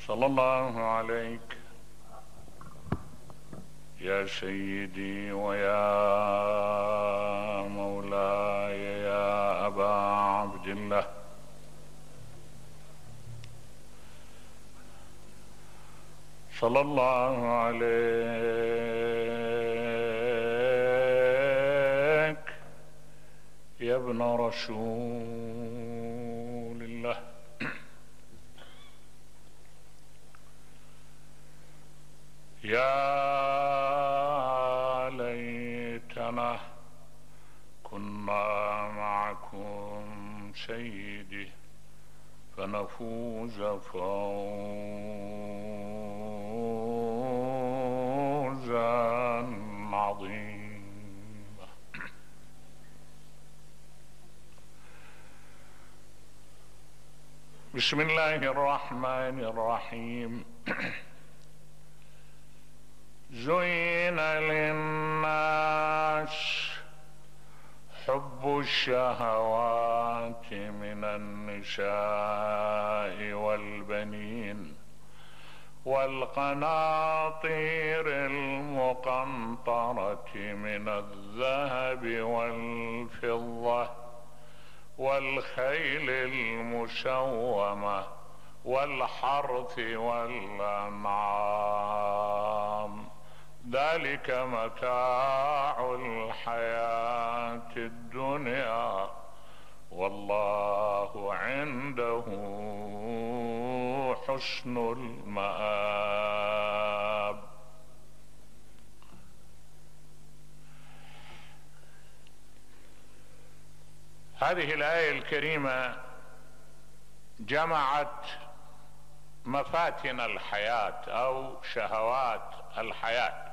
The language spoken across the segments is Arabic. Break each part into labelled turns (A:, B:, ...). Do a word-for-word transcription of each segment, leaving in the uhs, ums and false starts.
A: صلى الله عليك يا سيدي ويا مولاي يا أبا عبد الله، صلى الله عليك يا ابن رسول الله. يا ليتنا كنا معكم سيدي فنفوز فوزا عظيما. بسم الله الرحمن الرحيم. زين للناس حب الشهوات من النساء والبنين والقناطير المقنطرة من الذهب والفضة والخيل المسومة والحرث والأنعام، ذلك متاع الحياة الدنيا والله عنده حسن المآب. هذه الآية الكريمة جمعت مفاتن الحياة أو شهوات الحياة،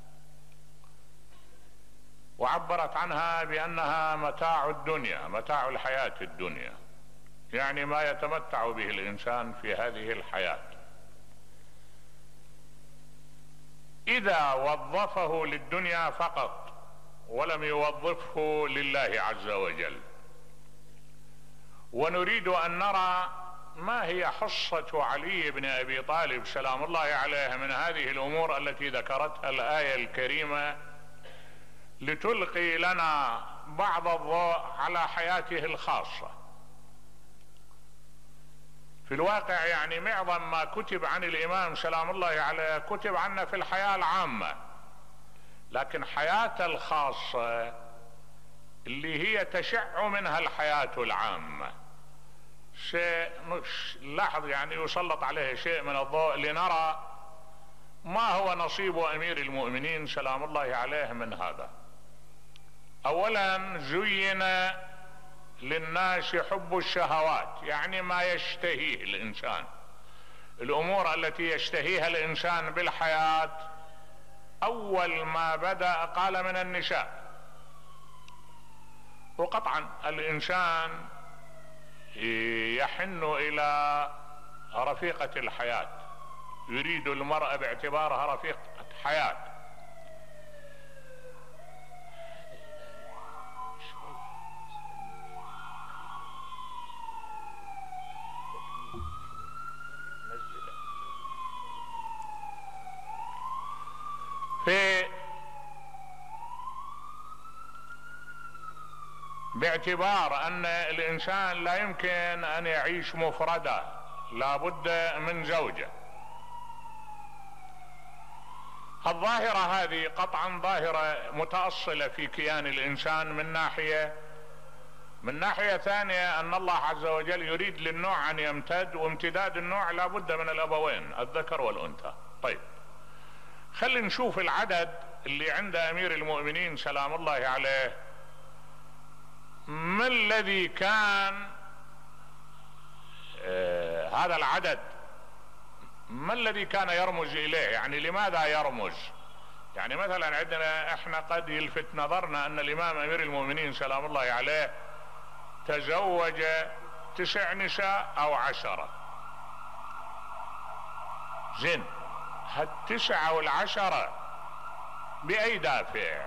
A: وعبرت عنها بأنها متاع الدنيا، متاع الحياة الدنيا، يعني ما يتمتع به الإنسان في هذه الحياة. إذا وظفه للدنيا فقط ولم يوظفه لله عز وجل. ونريد أن نرى ما هي حصة علي بن أبي طالب سلام الله عليه من هذه الأمور التي ذكرتها الآية الكريمة، لتلقي لنا بعض الضوء على حياته الخاصة. في الواقع يعني معظم ما كتب عن الإمام سلام الله عليه كتب عنه في الحياة العامة، لكن حياته الخاصة اللي هي تشع منها الحياة العامة شيء لاحظ يعني يسلط عليه شيء من الضوء لنرى ما هو نصيب أمير المؤمنين سلام الله عليه من هذا. أولا زين للناس حب الشهوات، يعني ما يشتهيه الإنسان، الأمور التي يشتهيها الإنسان بالحياة. أول ما بدأ قال من النساء، وقطعا الإنسان يحن إلى رفيقة الحياة، يريد المرأة باعتبارها رفيقة حياة. في باعتبار أن الإنسان لا يمكن أن يعيش مفردا، لا بد من زوجة. الظاهرة هذه قطعا ظاهرة متأصلة في كيان الإنسان من ناحية، من ناحية ثانية أن الله عز وجل يريد للنوع أن يمتد، وامتداد النوع لا بد من الأبوين الذكر والأنثى. طيب خلينا نشوف العدد اللي عند أمير المؤمنين سلام الله عليه، ما الذي كان آه هذا العدد ما الذي كان يرمز إليه، يعني لماذا يرمز؟ يعني مثلا عندنا احنا قد يلفت نظرنا أن الإمام أمير المؤمنين سلام الله عليه تزوج تسع نساء أو عشرة. زين، هالتسعة والعشرة بأي دافع؟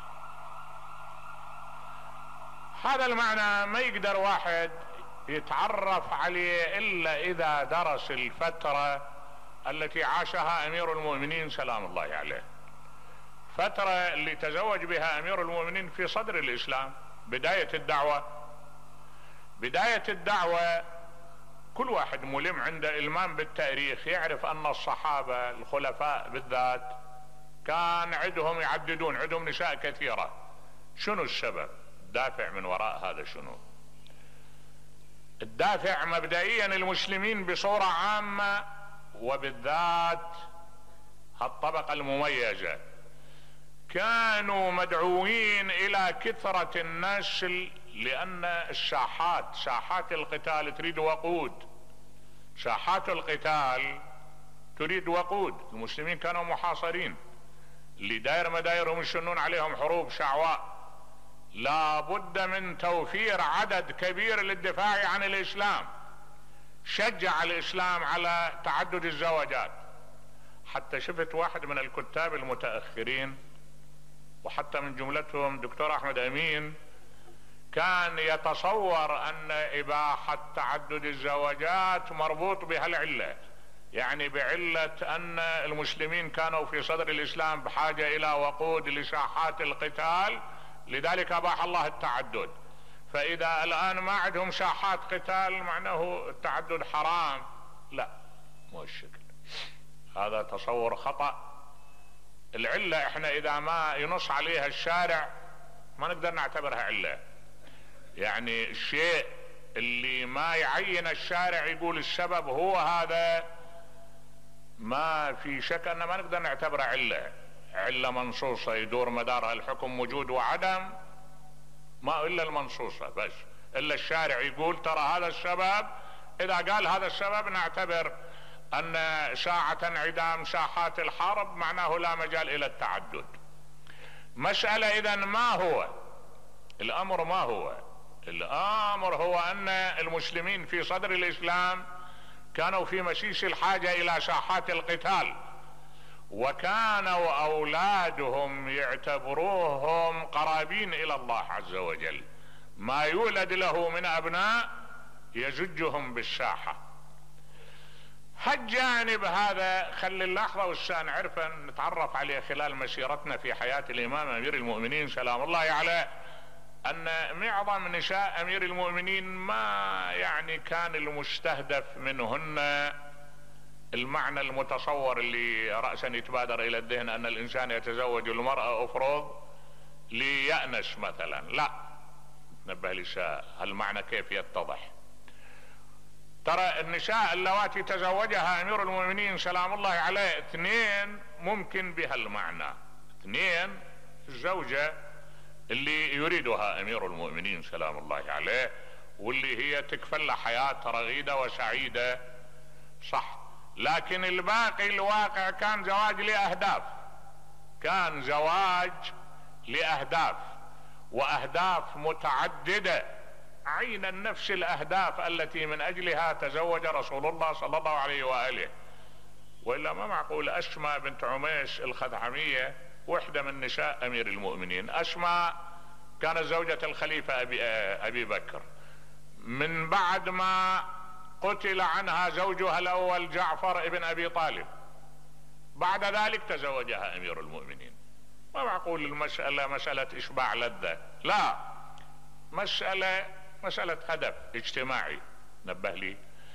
A: هذا المعنى ما يقدر واحد يتعرف عليه إلا إذا درس الفترة التي عاشها امير المؤمنين سلام الله عليه، فترة اللي تزوج بها امير المؤمنين في صدر الاسلام، بداية الدعوة. بداية الدعوة كل واحد ملم عنده إلمام بالتاريخ يعرف ان الصحابة الخلفاء بالذات كان عندهم يعددون، عندهم نساء كثيرة. شنو السبب؟ الدافع من وراء هذا شنو؟ الدافع مبدئيا المسلمين بصورة عامة وبالذات هالطبقة المميزة كانوا مدعوين الى كثرة النسل، لان الساحات ساحات القتال تريد وقود، ساحات القتال تريد وقود. المسلمين كانوا محاصرين، اللي داير مدايرهم يشنون عليهم حروب شعواء، لا بد من توفير عدد كبير للدفاع عن الاسلام. شجع الاسلام على تعدد الزواجات، حتى شفت واحد من الكتاب المتأخرين وحتى من جملتهم دكتور احمد امين كان يتصور ان اباحة تعدد الزواجات مربوط بهالعلة، يعني بعلة ان المسلمين كانوا في صدر الاسلام بحاجة الى وقود لساحات القتال، لذلك اباح الله التعدد. فاذا الان ما عندهم ساحات قتال معناه التعدد حرام. لا، مو الشكل هذا، تصور خطأ. العلة احنا اذا ما ينص عليها الشارع ما نقدر نعتبرها علة، يعني الشيء اللي ما يعين الشارع يقول السبب هو هذا، ما في شك ان ما نقدر نعتبره علة. علة منصوصة يدور مدارها الحكم وجود وعدم، ما الا المنصوصة بس، الا الشارع يقول ترى هذا السبب، اذا قال هذا السبب نعتبر ان ساعة انعدام ساحات الحرب معناه لا مجال الى التعدد. مسألة اذا ما هو الامر؟ ما هو الامر؟ هو ان المسلمين في صدر الاسلام كانوا في مسيس الحاجة الى ساحات القتال، وكانوا اولادهم يعتبروهم قرابين الى الله عز وجل، ما يولد له من ابناء يزجهم بالساحة. هالجانب هذا خلي اللحظة والساعة نعرف نتعرف عليه خلال مسيرتنا في حياة الامام امير المؤمنين سلام الله عليه، ان معظم نساء امير المؤمنين ما يعني كان المستهدف منهن المعنى المتصور اللي رأسا يتبادر الى الذهن ان الانسان يتزوج المرأة افرض ليأنس مثلا. لا، نبه لساء هالمعنى كيف يتضح. ترى النساء اللواتي تزوجها امير المؤمنين سلام الله عليه اثنين ممكن بهالمعنى، اثنين الزوجة اللي يريدها امير المؤمنين سلام الله عليه واللي هي تكفل حياة رغيدة وسعيدة، صح، لكن الباقي الواقع كان زواج لأهداف، كان زواج لأهداف وأهداف متعددة، عينا نفس الأهداف التي من أجلها تزوج رسول الله صلى الله عليه وآله. وإلا ما معقول أسماء بنت عميس الخثعمية واحدة من نساء أمير المؤمنين. أسماء كانت زوجة الخليفة أبي, أبي بكر، من بعد ما قتل عنها زوجها الأول جعفر ابن أبي طالب، بعد ذلك تزوجها أمير المؤمنين. ما معقول المسألة مسألة إشباع لذة، لا، مسألة مسألة هدف اجتماعي. نبه لي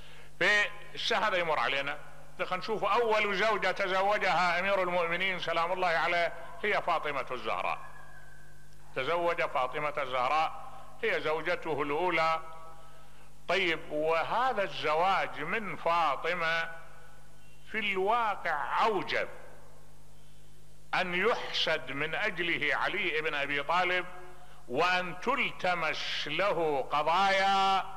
A: في هذا يمر علينا. خلينا نشوف أول زوجة تزوجها أمير المؤمنين سلام الله عليه هي فاطمة الزهراء. تزوج فاطمة الزهراء، هي زوجته الأولى. طيب، وهذا الزواج من فاطمة في الواقع أوجب أن يحسد من أجله علي بن أبي طالب، وأن تلتمس له قضايا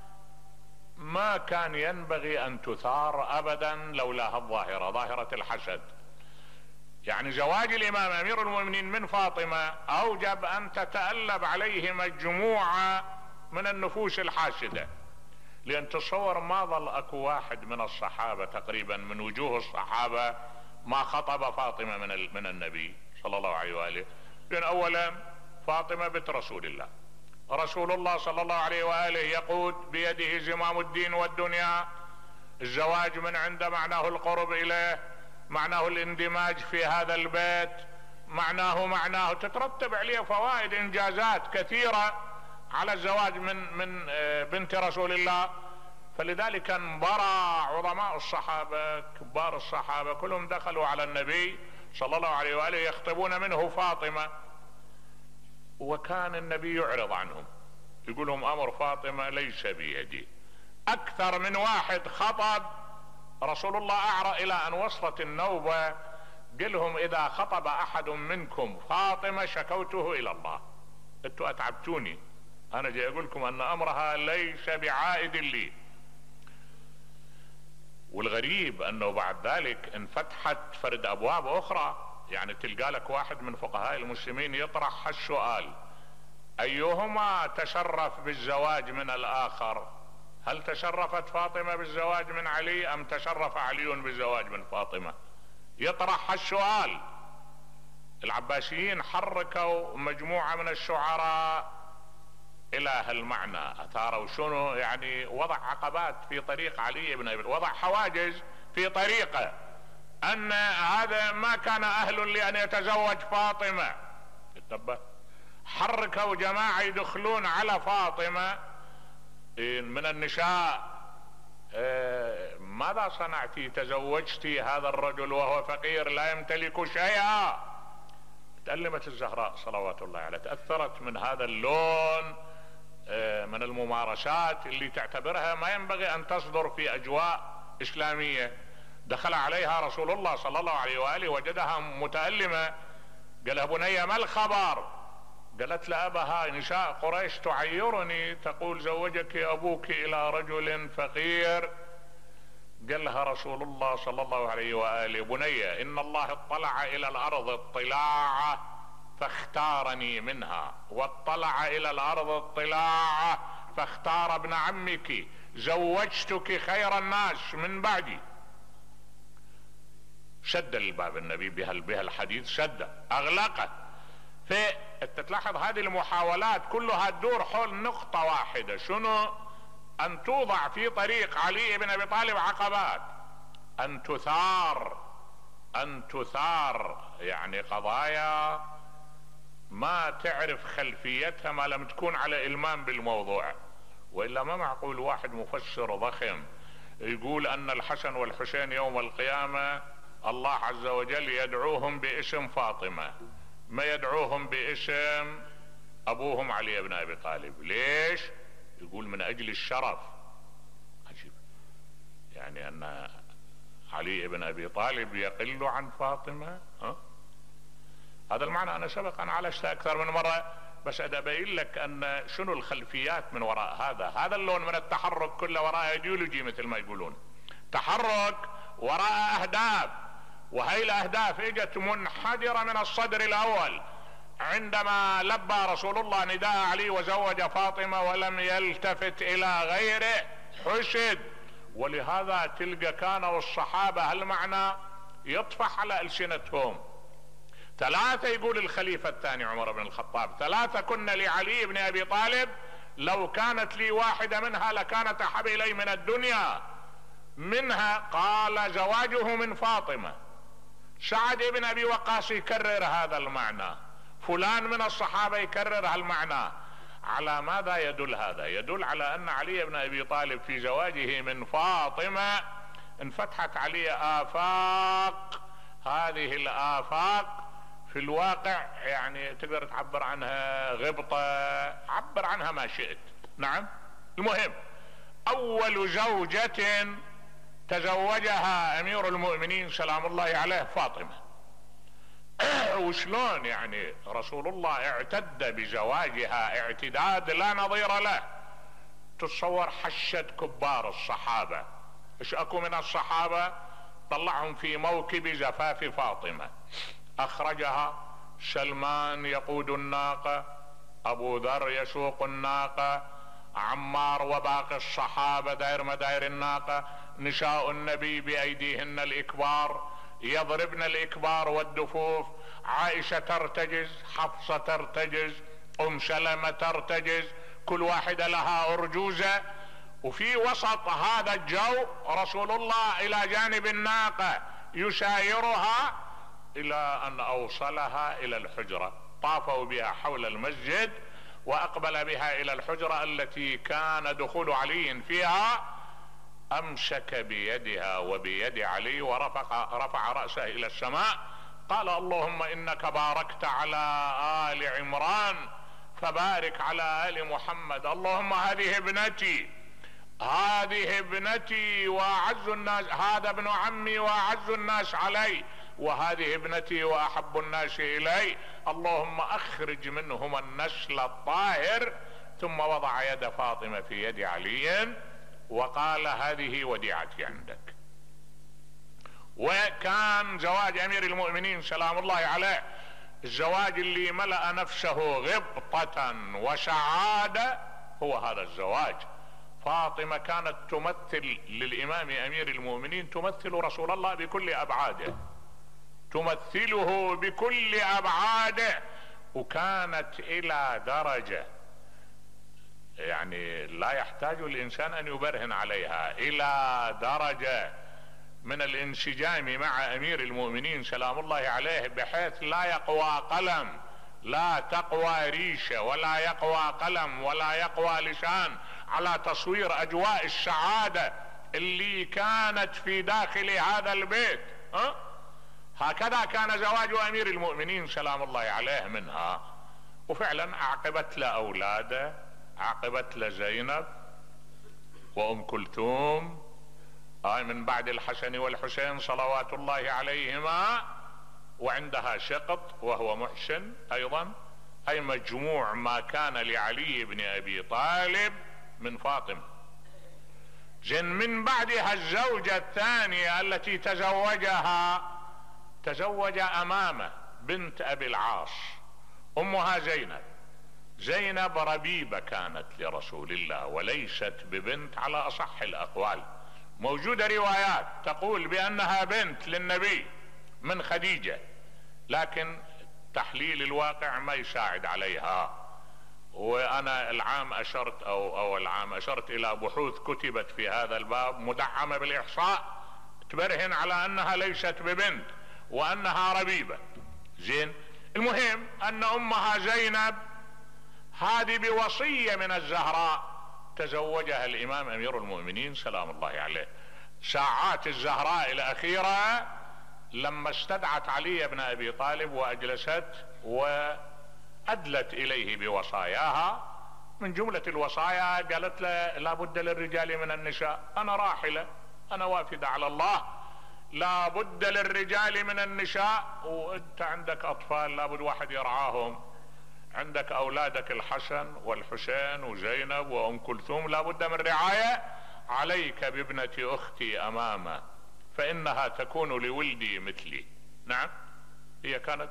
A: ما كان ينبغي أن تثار أبدا لولا الظاهرة، ظاهرة الحسد. يعني زواج الإمام أمير المؤمنين من فاطمة أوجب أن تتألب عليه مجموعة من النفوس الحاسدة، لأن تصور ما ظل أكو واحد من الصحابة تقريبا من وجوه الصحابة ما خطب فاطمة من من النبي صلى الله عليه وآله. لأن أولا فاطمة بنت رسول الله، رسول الله صلى الله عليه وآله يقود بيده زمام الدين والدنيا، الزواج من عنده معناه القرب اليه، معناه الاندماج في هذا البيت، معناه معناه تترتب عليه فوائد انجازات كثيرة على الزواج من من بنت رسول الله. فلذلك انبرى عظماء الصحابة كبار الصحابة كلهم دخلوا على النبي صلى الله عليه وآله يخطبون منه فاطمة، وكان النبي يعرض عنهم يقول لهم امر فاطمة ليس بيدي. اكثر من واحد خطب رسول الله اعرى الى ان وصلت النوبة قال لهم اذا خطب احد منكم فاطمة شكوته الى الله، انتوا اتعبتوني، انا جاي اقول لكم ان امرها ليس بعائد لي. والغريب انه بعد ذلك انفتحت فرد ابواب اخرى، يعني تلقى لك واحد من فقهاء المسلمين يطرح السؤال ايهما تشرف بالزواج من الاخر؟ هل تشرفت فاطمة بالزواج من علي ام تشرف علي بالزواج من فاطمة؟ يطرح السؤال. العباسيين حركوا مجموعة من الشعراء الى هالمعنى، اثاروا شنو يعني وضع عقبات في طريق علي بن ابي، وضع حواجز في طريقه، ان هذا ما كان اهل لان يتزوج فاطمة. حركوا جماعة يدخلون على فاطمة من النساء، ماذا صنعتي؟ تزوجتي هذا الرجل وهو فقير لا يمتلك شيئا. تألمت الزهراء صلوات الله عليها، تأثرت من هذا اللون من الممارسات اللي تعتبرها ما ينبغي ان تصدر في اجواء اسلامية. دخل عليها رسول الله صلى الله عليه وآله وجدها متألمة، قالها بني ما الخبر؟ قالت له ابها نساء قريش تعيرني، تقول زوجك ابوك الى رجل فقير. قال لها رسول الله صلى الله عليه وآله بني ان الله اطلع الى الارض اطلاعه فاختارني منها، واطلع الى الارض اطلاعه فاختار ابن عمك، زوجتك خير الناس من بعدي. شد الباب النبي بهالحديث، شد اغلقه. فتلاحظ هذه المحاولات كلها تدور حول نقطة واحدة، شنو؟ ان توضع في طريق علي بن ابي طالب عقبات، ان تثار ان تثار يعني قضايا ما تعرف خلفيتها ما لم تكون على إلمام بالموضوع. وإلا ما معقول واحد مفسر ضخم يقول أن الحسن والحسين يوم القيامة الله عز وجل يدعوهم باسم فاطمة، ما يدعوهم باسم أبوهم علي بن أبي طالب. ليش؟ يقول من أجل الشرف. عجيب، يعني أن علي بن أبي طالب يقل عن فاطمة؟ ها؟ هذا المعنى انا سبق انا عالجته اكثر من مرة، بس ابين لك ان شنو الخلفيات من وراء هذا. هذا اللون من التحرك كله وراء ايديولوجي مثل ما يقولون، تحرك وراء اهداف، وهي الاهداف اجت منحدرة من الصدر الاول عندما لبى رسول الله نداء علي وزوج فاطمة ولم يلتفت الى غيره، حشد. ولهذا تلقى كانوا الصحابة هالمعنى يطفح على السنتهم. ثلاثة يقول الخليفة الثاني عمر بن الخطاب، ثلاثة كنا لعلي بن ابي طالب لو كانت لي واحدة منها لكانت احب الي من الدنيا. منها قال زواجه من فاطمة. سعد بن ابي وقاص يكرر هذا المعنى، فلان من الصحابة يكرر هالمعنى. على ماذا يدل هذا؟ يدل على ان علي بن ابي طالب في زواجه من فاطمة انفتحت عليه آفاق، هذه الآفاق في الواقع يعني تقدر تعبر عنها غبطة، عبر عنها ما شئت. نعم. المهم اول زوجة تزوجها امير المؤمنين سلام الله عليه فاطمة. وشلون يعني رسول الله اعتد بزواجها اعتداد لا نظير له. تتصور حشد كبار الصحابة، ايش اكو من الصحابة طلعهم في موكب زفاف فاطمة. اخرجها سلمان يقود الناقة، ابو ذر يسوق الناقة، عمار وباقي الصحابة داير مداير الناقة، نساء النبي بايديهن الاكبار يضربن الاكبار والدفوف، عائشة ترتجز، حفصة ترتجز، ام سلمة ترتجز، كل واحدة لها ارجوزة. وفي وسط هذا الجو رسول الله الى جانب الناقة يسايرها الى ان اوصلها الى الحجرة. طافوا بها حول المسجد واقبل بها الى الحجرة التي كان دخول علي فيها. امسك بيدها وبيد علي ورفع رفع رأسه الى السماء، قال اللهم انك باركت على آل عمران فبارك على آل محمد. اللهم هذه ابنتي، هذه ابنتي واعز الناس، هذا ابن عمي واعز الناس علي، وهذه ابنتي واحب الناس الي. اللهم اخرج منهما النسل الطاهر. ثم وضع يد فاطمة في يد علي وقال هذه وديعتي عندك. وكان زواج امير المؤمنين سلام الله عليه الزواج اللي ملأ نفسه غبطة وسعادة، هو هذا الزواج. فاطمة كانت تمثل للامام امير المؤمنين، تمثل رسول الله بكل ابعاده، تمثله بكل ابعاده. وكانت الى درجة يعني لا يحتاج الانسان ان يبرهن عليها، الى درجة من الانسجام مع امير المؤمنين سلام الله عليه بحيث لا يقوى قلم، لا تقوى ريشة، ولا يقوى قلم، ولا يقوى لسان على تصوير اجواء السعادة اللي كانت في داخل هذا البيت. ها؟ هكذا كان زواج امير المؤمنين سلام الله عليه منها. وفعلا اعقبت له اولاده، عقبت له زينب وام كلثوم هاي من بعد الحسن والحسين صلوات الله عليهما، وعندها شقط وهو محسن ايضا. اي مجموع ما كان لعلي بن ابي طالب من فاطمة. زين من بعدها الزوجة الثانية التي تزوجها، تزوج امامة بنت ابي العاص، امها زينب. زينب ربيبة كانت لرسول الله وليست ببنت على اصح الاقوال. موجودة روايات تقول بانها بنت للنبي من خديجة، لكن تحليل الواقع ما يساعد عليها. وانا العام اشرت او او العام اشرت الى بحوث كتبت في هذا الباب مدعمة بالاحصاء تبرهن على انها ليست ببنت وانها ربيبة. زين، المهم ان امها زينب هذه بوصية من الزهراء تزوجها الامام امير المؤمنين سلام الله عليه. ساعات الزهراء الاخيرة لما استدعت علي بن ابي طالب واجلست وادلت اليه بوصاياها، من جملة الوصايا قالت له لا بد للرجال من النساء، انا راحلة، انا وافدة على الله، لا بد للرجال من النساء، وانت عندك اطفال لا بد واحد يرعاهم، عندك اولادك الحسن والحسين وزينب وام كلثوم لا بد من رعاية، عليك بابنة اختي امامة فانها تكون لولدي مثلي. نعم، هي كانت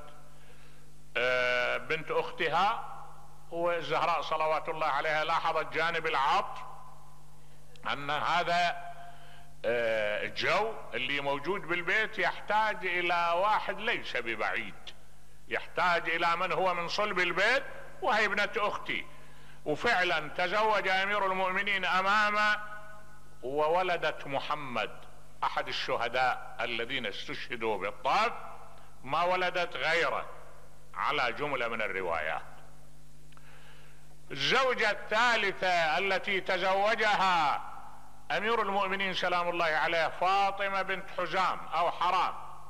A: بنت اختها، والزهراء صلوات الله عليها لاحظت جانب العطف ان هذا الجو اللي موجود بالبيت يحتاج الى واحد ليس ببعيد، يحتاج الى من هو من صلب البيت، وهي ابنة اختي. وفعلا تزوج امير المؤمنين امامه وولدت محمد احد الشهداء الذين استشهدوا بالطائف، ما ولدت غيره على جملة من الروايات. الزوجة الثالثة التي تزوجها امير المؤمنين سلام الله عليه فاطمة بنت حزام او حرام،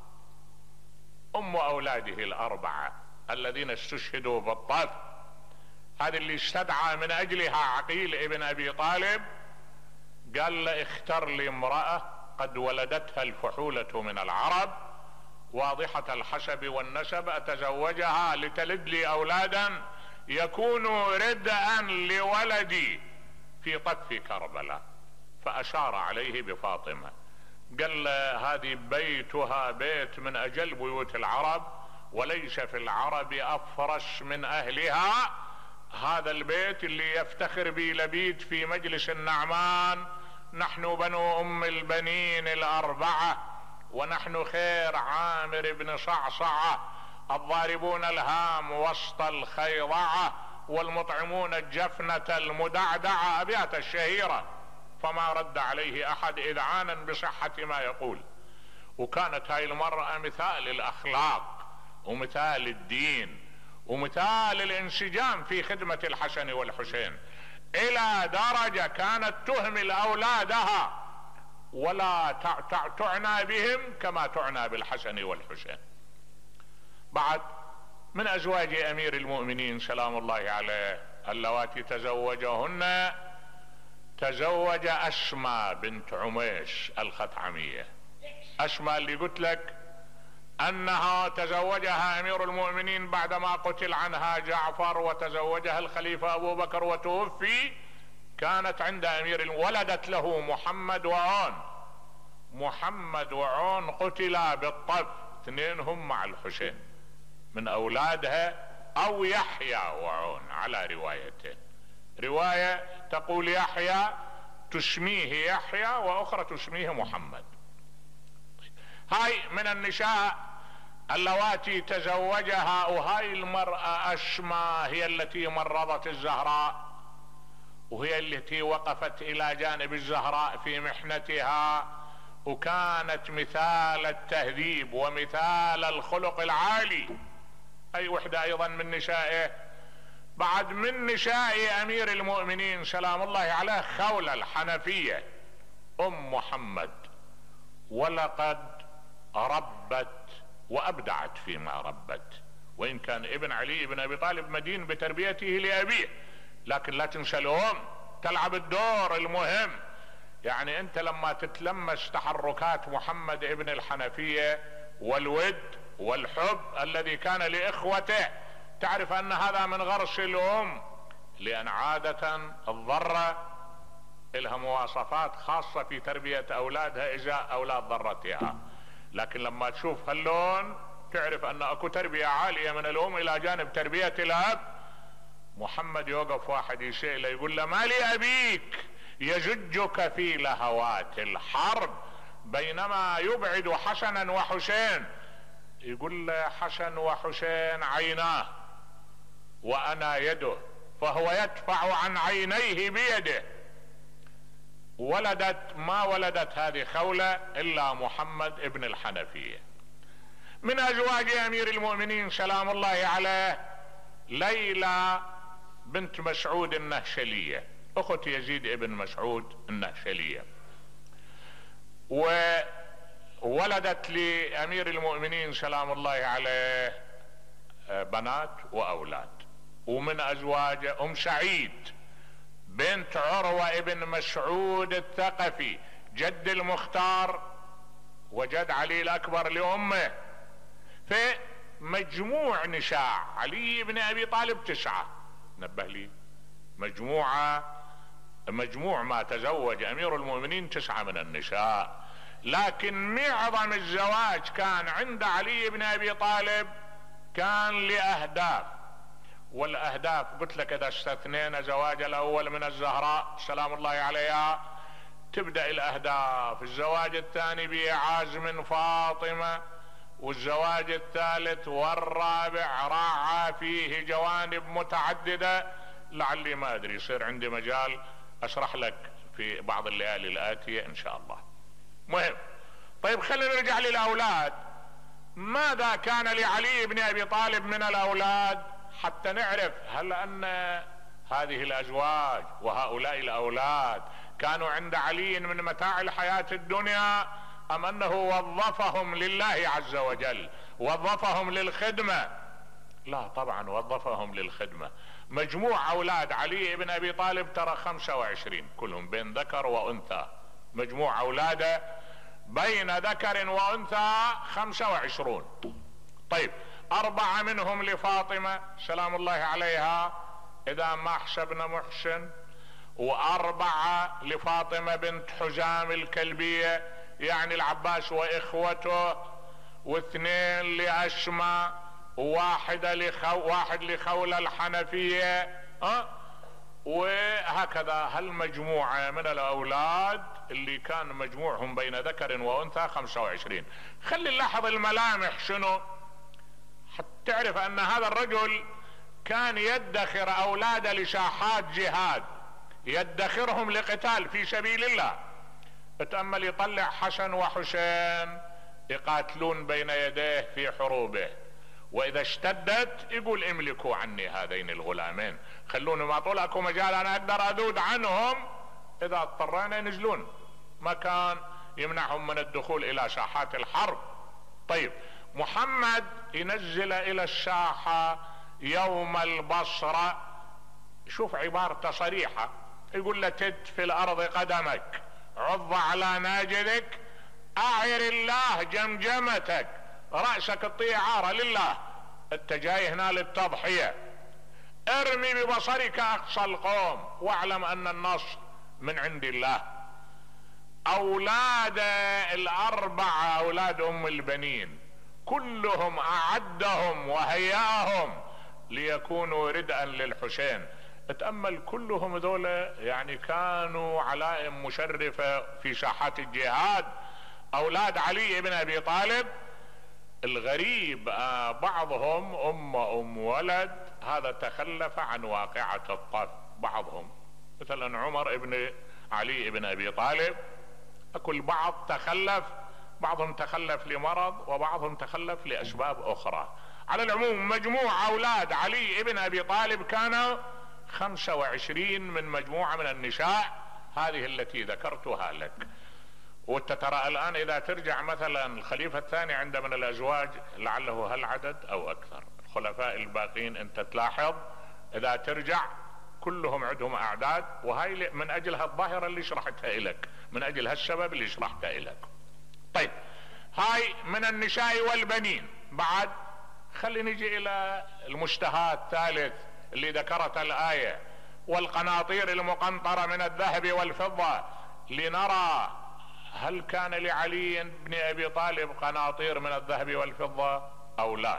A: ام اولاده الاربعة الذين استشهدوا بالطائف. هذه اللي استدعى من اجلها عقيل ابن ابي طالب، قال له اختر لي امرأة قد ولدتها الفحولة من العرب واضحة الحسب والنسب، اتزوجها لتلد لي اولادا يكونوا ردءا لولدي في طف كربلاء. فاشار عليه بفاطمة، قال له هذه بيتها بيت من اجل بيوت العرب، وليس في العرب افرش من اهلها. هذا البيت اللي يفتخر به لبيد في مجلس النعمان، نحن بنو ام البنين الاربعة، ونحن خير عامر بن صعصعة، الضاربون الهام وسط الخيضعة، والمطعمون الجفنة المدعدعة. ابيات الشهيرة فما رد عليه احد اذعانا بصحة ما يقول. وكانت هاي المرأة مثال الاخلاق ومثال الدين ومثال الانسجام في خدمة الحسن والحسين، الى درجة كانت تهمل اولادها ولا تعنى بهم كما تعنى بالحسن والحسين. بعد من ازواج امير المؤمنين سلام الله عليه اللواتي تزوجهن، تزوج اسماء بنت عميس الخثعمية. اسماء اللي قلت لك انها تزوجها امير المؤمنين بعدما قتل عنها جعفر وتزوجها الخليفة ابو بكر وتوفي، كانت عند امير الم... ولدت له محمد وعون. محمد وعون قتلا بالطف، اثنينهم مع الحسين من اولادها، او يحيى وعون على روايتين. رواية تقول يحيى تسميه يحيى واخرى تسميه محمد. هاي من النساء اللواتي تزوجها. وهاي المرأة أسماء هي التي مرضت الزهراء، وهي التي وقفت الى جانب الزهراء في محنتها، وكانت مثال التهذيب ومثال الخلق العالي. اي وحدة ايضا من نسائه. بعد من نساء امير المؤمنين سلام الله عليه خولة الحنفية ام محمد، ولقد ربت وابدعت فيما ربت، وان كان ابن علي بن ابي طالب مدين بتربيته لابيه، لكن لا تنسى الام تلعب الدور المهم. يعني انت لما تتلمس تحركات محمد ابن الحنفية والود والحب الذي كان لاخوته، تعرف ان هذا من غرس الام، لان عادة الضرة لها مواصفات خاصة في تربية اولادها ازاء اولاد ضرتها، لكن لما تشوف هاللون تعرف ان اكو تربية عالية من الام الى جانب تربية الاب. محمد يوقف واحد يسأله يقول له ما لي ابيك يزجك في لهوات الحرب بينما يبعد حسنا وحسين؟ يقول له حسن وحسين عيناه وانا يده، فهو يدفع عن عينيه بيده. ولدت ما ولدت هذه خولة الا محمد ابن الحنفية. من ازواج امير المؤمنين سلام الله عليه ليلى بنت مسعود النهشلية، اخت يزيد ابن مسعود النهشلية، وولدت لامير المؤمنين سلام الله عليه بنات واولاد. ومن ازواجه ام سعيد بنت عروة ابن مسعود الثقفي جد المختار وجد علي الاكبر لامه. فمجموع نساء علي بن ابي طالب تسعة، نبه لي مجموعة مجموع ما تزوج امير المؤمنين تسعة من النساء، لكن معظم الزواج كان عند علي بن ابي طالب كان لاهداف. والاهداف قلت لك اذا استثنينا زواج الاول من الزهراء سلام الله عليها تبدأ الاهداف. الزواج الثاني باعاز من فاطمة، والزواج الثالث والرابع راعى فيه جوانب متعددة، لعلي ما ادري يصير عندي مجال اشرح لك في بعض الليالي الاتية ان شاء الله. مهم. طيب خلينا نرجع للاولاد. ماذا كان لعلي بن ابي طالب من الاولاد حتى نعرف هل ان هذه الازواج وهؤلاء الاولاد كانوا عند علي من متاع الحياة الدنيا، ام انه وظفهم لله عز وجل، وظفهم للخدمة؟ لا طبعا وظفهم للخدمة. مجموع اولاد علي بن ابي طالب ترى خمسة وعشرين كلهم بين ذكر وانثى، مجموع اولاده بين ذكر وانثى خمسة وعشرون. طيب اربعة منهم لفاطمة سلام الله عليها اذا ما حسبنا محسن، واربعة لفاطمة بنت حزام الكلبية يعني العباس واخوته، واثنين لاسماء، وواحدة لخو واحد لخولة الحنفية. أه؟ وهكذا هالمجموعة من الاولاد اللي كان مجموعهم بين ذكر وانثى خمسة وعشرين. خلي نلاحظ الملامح شنو حتى تعرف ان هذا الرجل كان يدخر اولاده لساحات جهاد. يدخرهم لقتال في سبيل الله. اتأمل، يطلع حسن وحسين يقاتلون بين يديه في حروبه، واذا اشتدت يقول املكوا عني هذين الغلامين، خلوني ما طول اكو مجال انا اقدر اذود عنهم، اذا اضطرينا ينزلون، ما كان يمنعهم من الدخول الى ساحات الحرب. طيب، محمد ينزل الى الساحة يوم البصرة، شوف عبارته صريحة، يقول له تد في الارض قدمك، عض على ناجذك، اعر الله جمجمتك، رأسك الطي عارة لله، انت جاي هنا للتضحية، ارمي ببصرك اقصى القوم، واعلم ان النصر من عند الله. اولاد الاربعة اولاد ام البنين كلهم اعدهم وهيأهم ليكونوا ردءا للحسين. اتأمل، كلهم ذولا يعني كانوا علائم مشرفة في ساحات الجهاد، اولاد علي بن ابي طالب. الغريب بعضهم ام ام ولد، هذا تخلف عن واقعة الطف. بعضهم مثلا عمر ابن علي بن ابي طالب، اكل بعض تخلف، بعضهم تخلف لمرض وبعضهم تخلف لاسباب اخرى. على العموم مجموع اولاد علي بن ابي طالب كانوا خمسة وعشرين من مجموعة من النساء، هذه التي ذكرتها لك. وانت ترى الان اذا ترجع مثلا الخليفة الثاني عنده من الازواج لعله هالعدد او اكثر، الخلفاء الباقين انت تلاحظ اذا ترجع كلهم عندهم اعداد، وهاي من اجل هالظاهرة اللي شرحتها لك، من اجل هالسبب اللي شرحتها لك. طيب، هاي من النساء والبنين. بعد خلي نجي الى المشتهى الثالث اللي ذكرت الآية، والقناطير المقنطرة من الذهب والفضة، لنرى هل كان لعلي بن ابي طالب قناطير من الذهب والفضة او لا.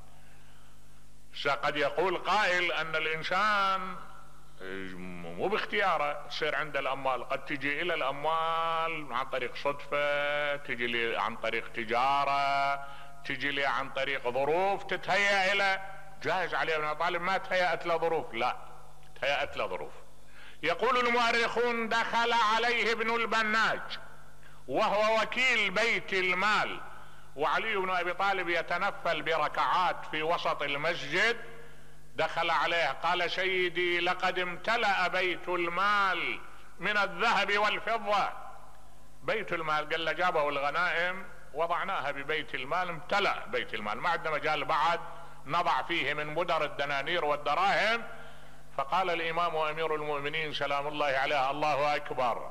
A: قد يقول قائل ان الانسان مو باختياره تصير عنده الاموال، قد تجي الى الاموال عن طريق صدفة، تجي لي عن طريق تجارة، تجي لي عن طريق ظروف تتهيأ الى. جاهز علي بن ابي طالب ما تهيأت له ظروف، لا تهيأت له ظروف. يقول المؤرخون دخل عليه ابن البناج وهو وكيل بيت المال، وعلي بن ابي طالب يتنفل بركعات في وسط المسجد. دخل عليه قال سيدي لقد امتلأ بيت المال من الذهب والفضة. بيت المال قال له جابوا الغنائم وضعناها ببيت المال، امتلأ بيت المال، ما عندنا مجال بعد نضع فيه من مدر الدنانير والدراهم. فقال الامام امير المؤمنين سلام الله عليه الله اكبر،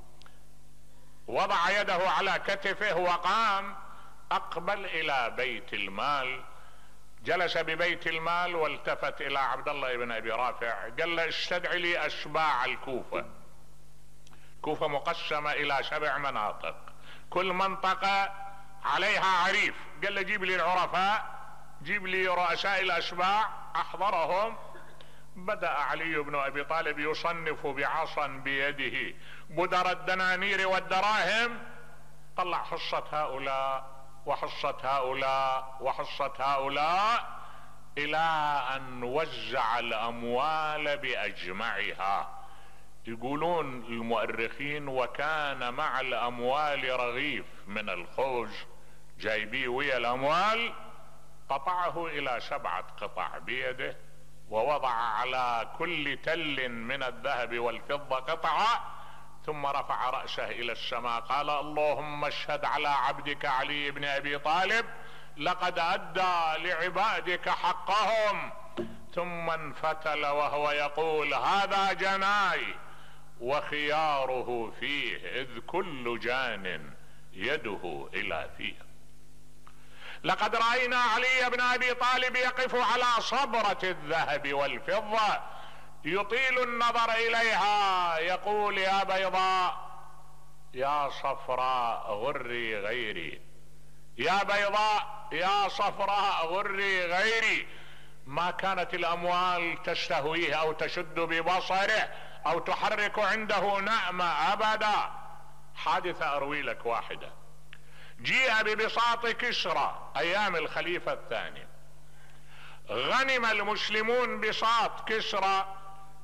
A: وضع يده على كتفه وقام اقبل الى بيت المال، جلس ببيت المال والتفت الى عبد الله بن ابي رافع قال له استدعي لي اشباع الكوفة. كوفة مقسمة الى سبع مناطق، كل منطقة عليها عريف، قال له جيب لي العرفاء، جيب لي رؤساء الاشباع احضرهم. بدأ علي بن ابي طالب يصنف بعصا بيده بدر الدنانير والدراهم، طلع حصة هؤلاء وحصة هؤلاء وحصة هؤلاء، الى ان وزع الاموال باجمعها. يقولون المؤرخين وكان مع الاموال رغيف من الخوج جايبيه ويا الاموال، قطعه الى سبعة قطع بيده، ووضع على كل تل من الذهب والفضة قطعة، ثم رفع رأسه الى السماء قال اللهم اشهد على عبدك علي بن ابي طالب لقد ادى لعبادك حقهم. ثم انفتل وهو يقول هذا جناي وخياره فيه، اذ كل جان يده الى فيه. لقد رأينا علي بن ابي طالب يقف على صبرة الذهب والفضة يطيل النظر اليها، يقول يا بيضاء يا صفراء غري غيري، يا بيضاء يا صفراء غري غيري. ما كانت الاموال تستهويه او تشد ببصره او تحرك عنده نعمة ابدا. حادثة اروي لك واحدة، جيء ببساط كسرى ايام الخليفة الثاني، غنم المسلمون بساط كسرى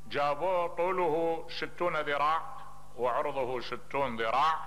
A: جابوه طوله ستون ذراع وعرضه ستون ذراع،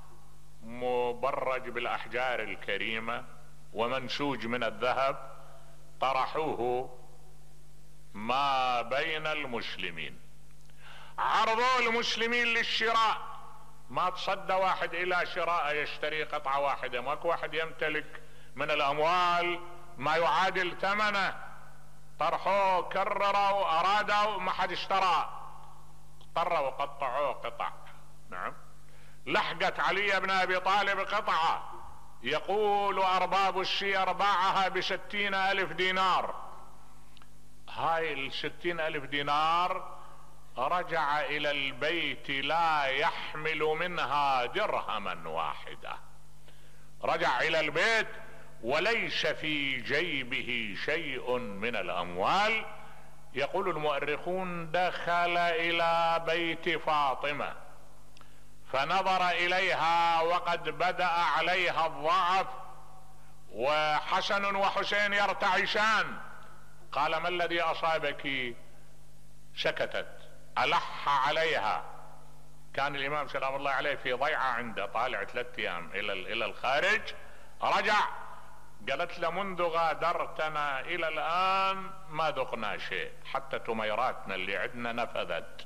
A: مبرج بالاحجار الكريمة ومنسوج من الذهب، طرحوه ما بين المسلمين، عرضوا المسلمين للشراء. ما تصدى واحد الى شراء يشتري قطعة واحدة، ماكو واحد يمتلك من الاموال ما يعادل ثمنه. طرحوه، كرروا، ارادوا، ما حد اشترى، اضطروا وقطعوه قطع. نعم. لحقت علي بن ابي طالب قطعة، يقول ارباب السير باعها بستين الف دينار. هاي الستين الف دينار رجع الى البيت لا يحمل منها درهما واحدة، رجع الى البيت وليس في جيبه شيء من الاموال. يقول المؤرخون دخل الى بيت فاطمة فنظر اليها وقد بدأ عليها الضعف، وحسن وحسين يرتعشان. قال: ما الذي اصابك؟ سكتت، ألح عليها. كان الامام سلام الله عليه في ضيعة عنده، طالع ثلاثة ايام الى الى الخارج، رجع قالت له: منذ غادرتنا الى الان ما ذقنا شيء، حتى تميراتنا اللي عندنا نفذت.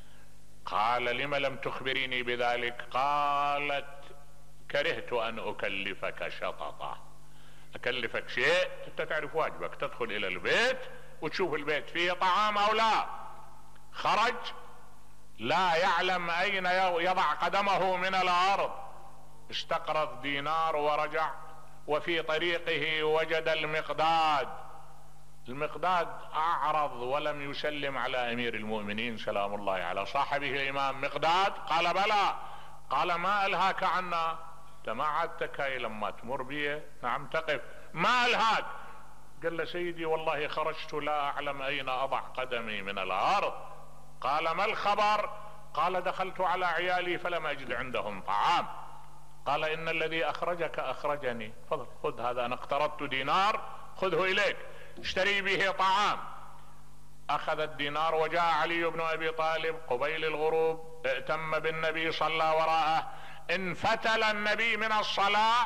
A: قال: لم لم تخبريني بذلك؟ قالت: كرهت ان اكلفك شططة، اكلفك شيء انت تعرف واجبك، تدخل الى البيت وتشوف البيت فيه طعام او لا. خرج لا يعلم اين يضع قدمه من الارض، استقرض دينار ورجع، وفي طريقه وجد المقداد. المقداد اعرض ولم يسلم على امير المؤمنين سلام الله على صاحبه الامام. مقداد قال: بلى. قال: ما الهاك عنا؟ انت ما عادتك هاي لما تمر بي نعم تقف، ما الهاك؟ قال له: سيدي والله خرجت لا اعلم اين اضع قدمي من الارض. قال: ما الخبر؟ قال: دخلت على عيالي فلم اجد عندهم طعام. قال: ان الذي اخرجك اخرجني، فضل خذ هذا، انا اقترضت دينار خذه اليك اشتري به طعام. اخذ الدينار وجاء علي بن ابي طالب قبيل الغروب، ائتم بالنبي صلى وراءه، انفتل النبي من الصلاة،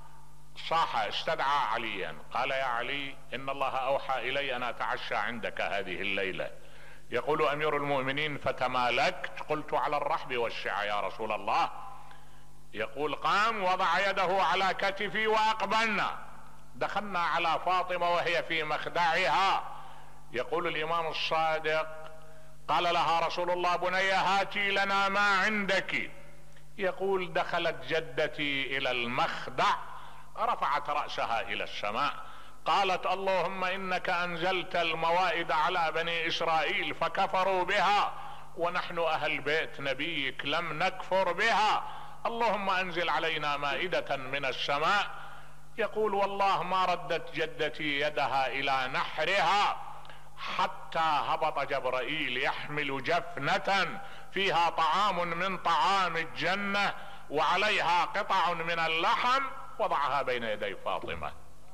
A: صاح استدعى عليا، قال: يا علي ان الله اوحى الي ان اتعشى عندك هذه الليلة. يقول امير المؤمنين: فتمالكت، قلت: على الرحب والسعة يا رسول الله. يقول: قام وضع يده على كتفي واقبلنا، دخلنا على فاطمة وهي في مخدعها. يقول الامام الصادق: قال لها رسول الله: بني هاتي لنا ما عندك. يقول: دخلت جدتي الى المخدع، رفعت رأسها الى السماء، قالت: اللهم انك انزلت الموائد على بني اسرائيل فكفروا بها، ونحن اهل بيت نبيك لم نكفر بها، اللهم انزل علينا مائدة من السماء. يقول: والله ما ردت جدتي يدها الى نحرها حتى هبط جبرائيل يحمل جفنة فيها طعام من طعام الجنة وعليها قطع من اللحم، وضعها بين يدي فاطمة.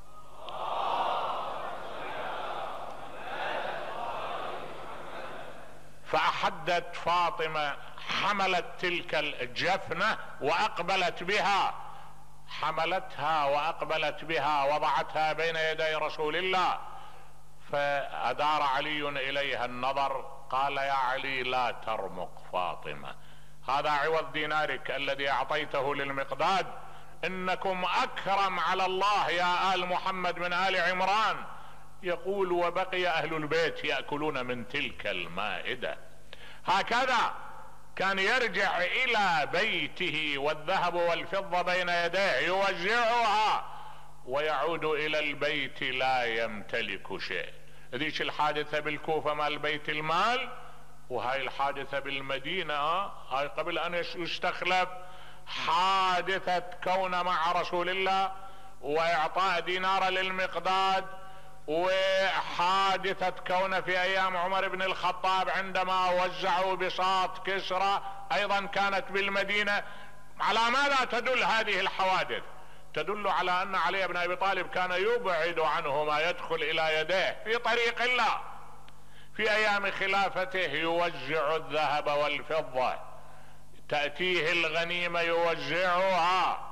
A: فأحدت فاطمة، حملت تلك الجفنة وأقبلت بها، حملتها وأقبلت بها، وضعتها بين يدي رسول الله. فأدار علي إليها النظر، قال: يا علي لا ترمق فاطمة، هذا عوض دينارك الذي أعطيته للمقداد، إنكم أكرم على الله يا آل محمد من آل عمران. يقول: وبقي أهل البيت يأكلون من تلك المائدة. هكذا كان يرجع إلى بيته والذهب والفضة بين يديه يوزعها، ويعود إلى البيت لا يمتلك شيء. ذيك الحادثة بالكوفة مال بيت المال، وهاي الحادثة بالمدينة هاي قبل أن يستخلف، حادثة كون مع رسول الله وإعطاء دينار للمقداد، وحادثة كون في ايام عمر بن الخطاب عندما وزعوا بساط كسرى ايضا كانت بالمدينة. على ماذا تدل هذه الحوادث؟ تدل على ان علي بن ابي طالب كان يبعد عنه ما يدخل الى يديه في طريق الله، في ايام خلافته يوزع الذهب والفضة، تأتيه الغنيمة يوزعها.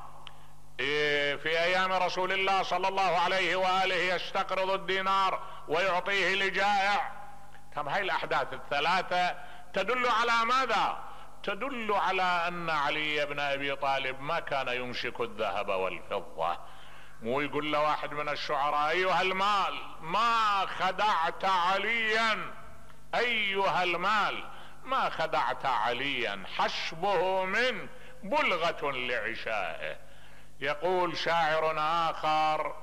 A: في ايام رسول الله صلى الله عليه وآله يستقرض الدينار ويعطيه لجائع. طب هاي الاحداث الثلاثة تدل على ماذا؟ تدل على ان علي بن ابي طالب ما كان يمسك الذهب والفضة. مو يقول له واحد من الشعراء ايها المال ما خدعت عليا، ايها المال ما خدعت عليا، حسبه من بلغة لعشائه. يقول شاعر اخر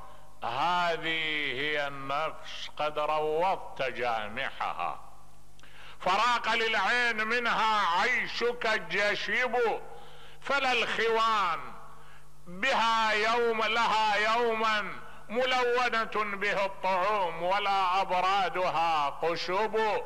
A: هذه هي النفس قد روضت جامحها، فراق للعين منها عيشك الجشب، فلا الخوان بها يوم لها يوما ملونة به الطعوم، ولا أبرادها قشب.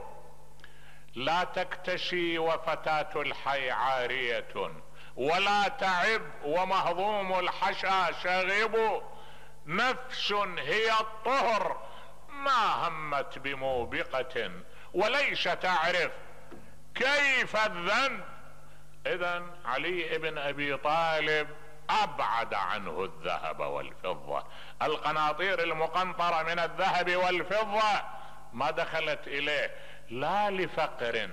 A: لا تكتشي وفتاة الحي عارية، ولا تعب ومهضوم الحشا شاغب. نفس هي الطهر ما همت بموبقة، وليس تعرف كيف الذنب. إذن علي بن أبي طالب أبعد عنه الذهب والفضة. القناطير المقنطرة من الذهب والفضة ما دخلت إليه، لا لفقر.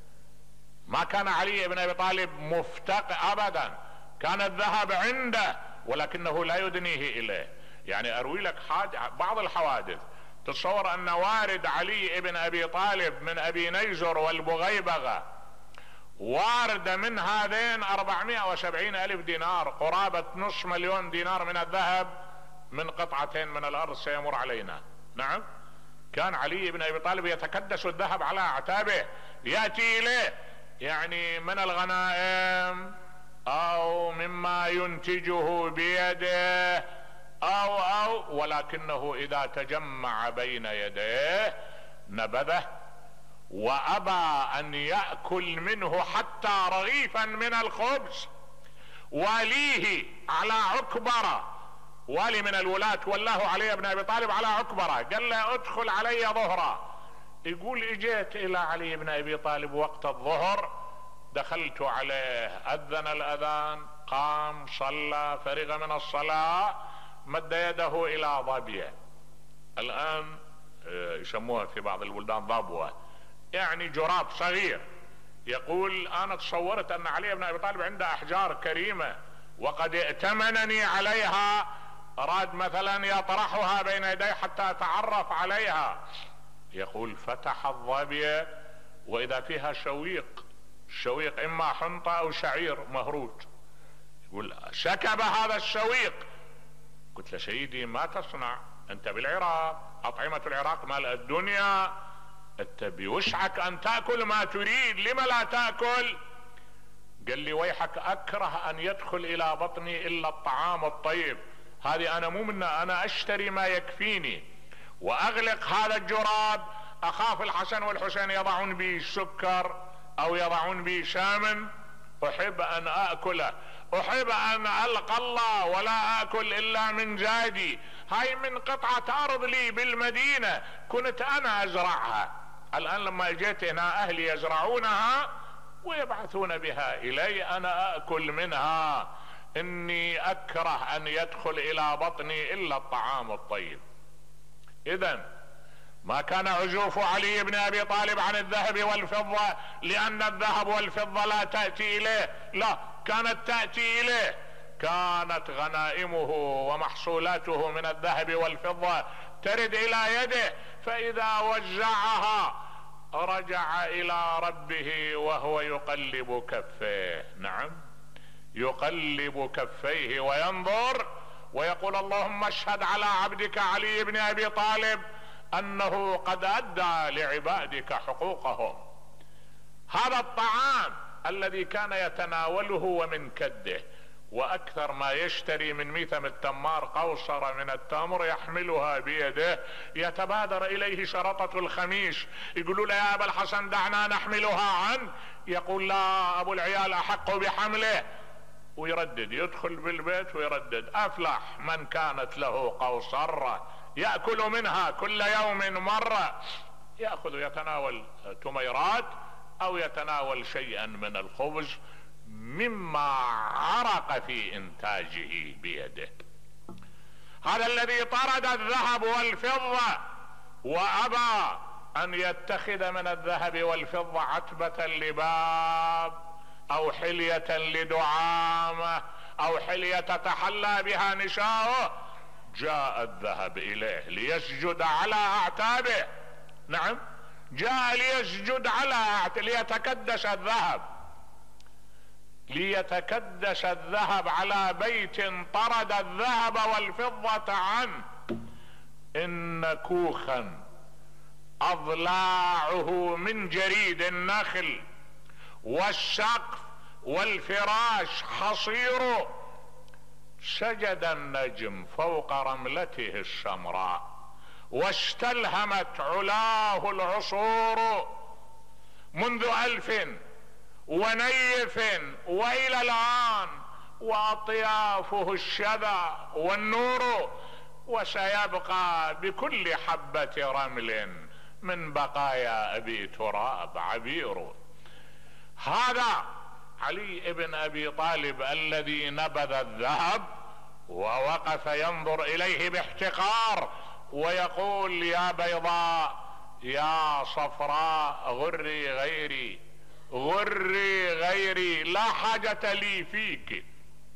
A: ما كان علي بن أبي طالب مفتقر أبدا، كان الذهب عنده ولكنه لا يدنيه إليه. يعني أروي لك بعض الحوادث. تصور أن وارد علي بن أبي طالب من أبي نيزر والبغيبغة وارد من هذين أربعمائة وسبعين ألف دينار، قرابة نصف مليون دينار من الذهب من قطعتين من الأرض سيمر علينا. نعم، كان علي بن أبي طالب يتكدس الذهب على أعتابه، يأتي إليه يعني من الغنائم أو مما ينتجه بيده أو أو ولكنه إذا تجمع بين يديه نبذه، وأبى أن يأكل منه حتى رغيفا من الخبز. واليه على عكبرة، والي من الولاة والله علي بن أبي طالب على عكبرة، قال له ادخل علي ظهرا. يقول اجيت إلى علي بن أبي طالب وقت الظهر، دخلت عليه أذن الأذان، قام صلى، فرغ من الصلاة، مد يده إلى ضبية. الآن يسموها في بعض البلدان ضبوة، يعني جراب صغير. يقول أنا تصورت أن علي بن أبي طالب عنده أحجار كريمة وقد ائتمنني عليها، أراد مثلا يطرحها بين يدي حتى أتعرف عليها. يقول فتح الضبية وإذا فيها شويق، الشويق إما حنطة أو شعير مهروج. يقول سكب هذا الشويق. قلت له سيدي ما تصنع، أنت بالعراق، أطعمة العراق مال الدنيا، أنت بوسعك أن تأكل ما تريد، لما لا تأكل؟ قال لي ويحك أكره أن يدخل إلى بطني إلا الطعام الطيب. هذه أنا مو منا، أنا أشتري ما يكفيني وأغلق هذا الجراب، أخاف الحسن والحسين يضعون بي سكر أو يضعون بي شامن، أحب أن أكله، أحب أن ألقى الله ولا أكل إلا من زادي. هاي من قطعة أرض لي بالمدينة كنت أنا أزرعها، الآن لما جيت هنا أهلي يزرعونها ويبعثون بها إلي، أنا أكل منها. إني أكره أن يدخل إلى بطني إلا الطعام الطيب. إذن ما كان عزوف علي بن أبي طالب عن الذهب والفضة لأن الذهب والفضة لا تأتي إليه، لا، كانت تأتي إليه. كانت غنائمه ومحصولاته من الذهب والفضة ترد إلى يده، فإذا وزعها رجع إلى ربه وهو يقلب كفيه. نعم، يقلب كفيه وينظر ويقول اللهم اشهد على عبدك علي بن أبي طالب أنه قد أدى لعبادك حقوقهم. هذا الطعام الذي كان يتناوله ومن كده، وأكثر ما يشتري من ميثم التمار قوصرة من التمر يحملها بيده، يتبادر إليه شرطة الخميش، يقولوا له يا أبا الحسن دعنا نحملها عنه، يقول لا، أبو العيال أحق بحمله، ويردد، يدخل بالبيت ويردد. أفلح من كانت له قوصرة يأكل منها كل يوم مرة. يأخذ يتناول تميرات او يتناول شيئا من الخبز مما عرق في انتاجه بيده. هذا الذي طرد الذهب والفضة وابى ان يتخذ من الذهب والفضة عتبة لباب او حلية لدعامة او حلية تتحلى بها نساؤه، جاء الذهب اليه ليسجد على اعتابه. نعم، جاء ليسجد على اعتابه، ليتكدس الذهب ليتكدس الذهب على بيت طرد الذهب والفضة عنه. ان كوخا اضلاعه من جريد النخل والسقف والفراش حصير، سجد النجم فوق رملته السمراء واستلهمت علاه العصور منذ الف ونيف والى الان، واطيافه الشذا والنور، وسيبقى بكل حبة رمل من بقايا ابي تراب عبير. هذا علي ابن ابي طالب الذي نبذ الذهب ووقف ينظر اليه باحتقار ويقول: يا بيضاء يا صفراء غري غيري غري غيري، لا حاجة لي فيك.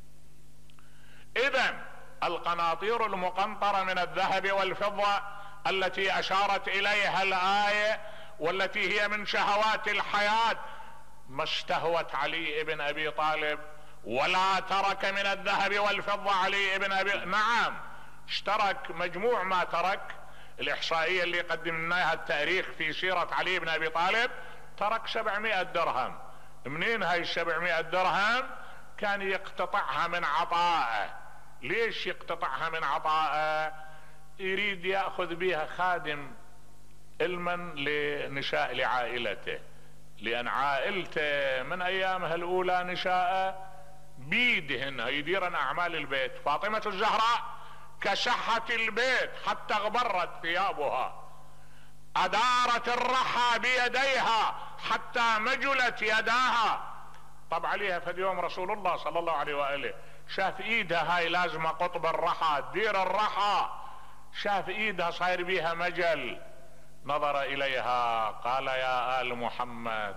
A: اذن القناطير المقنطرة من الذهب والفضة التي اشارت اليها الآية والتي هي من شهوات الحياة ما استهوت علي ابن ابي طالب ولا ترك من الذهب والفضة. علي ابن ابي نعم اشترك مجموع ما ترك. الاحصائية اللي قدمناها التاريخ في سيرة علي بن ابي طالب ترك سبعمائة درهم. منين هاي السبعمائة درهم؟ كان يقتطعها من عطائه. ليش يقتطعها من عطائه؟ يريد يأخذ بها خادم علما لنشاء لعائلته، لأن عائلته من أيامها الأولى نشاء بيدهن يديرن أعمال البيت. فاطمة الزهراء كسحت البيت حتى اغبرت ثيابها، أدارت الرحى بيديها حتى مجلت يداها. طب عليها في اليوم رسول الله صلى الله عليه وآله شاف ايدها هاي لازمة قطب الرحى تدير الرحى، شاف ايدها صاير بيها مجل، نظر اليها قال: يا آل محمد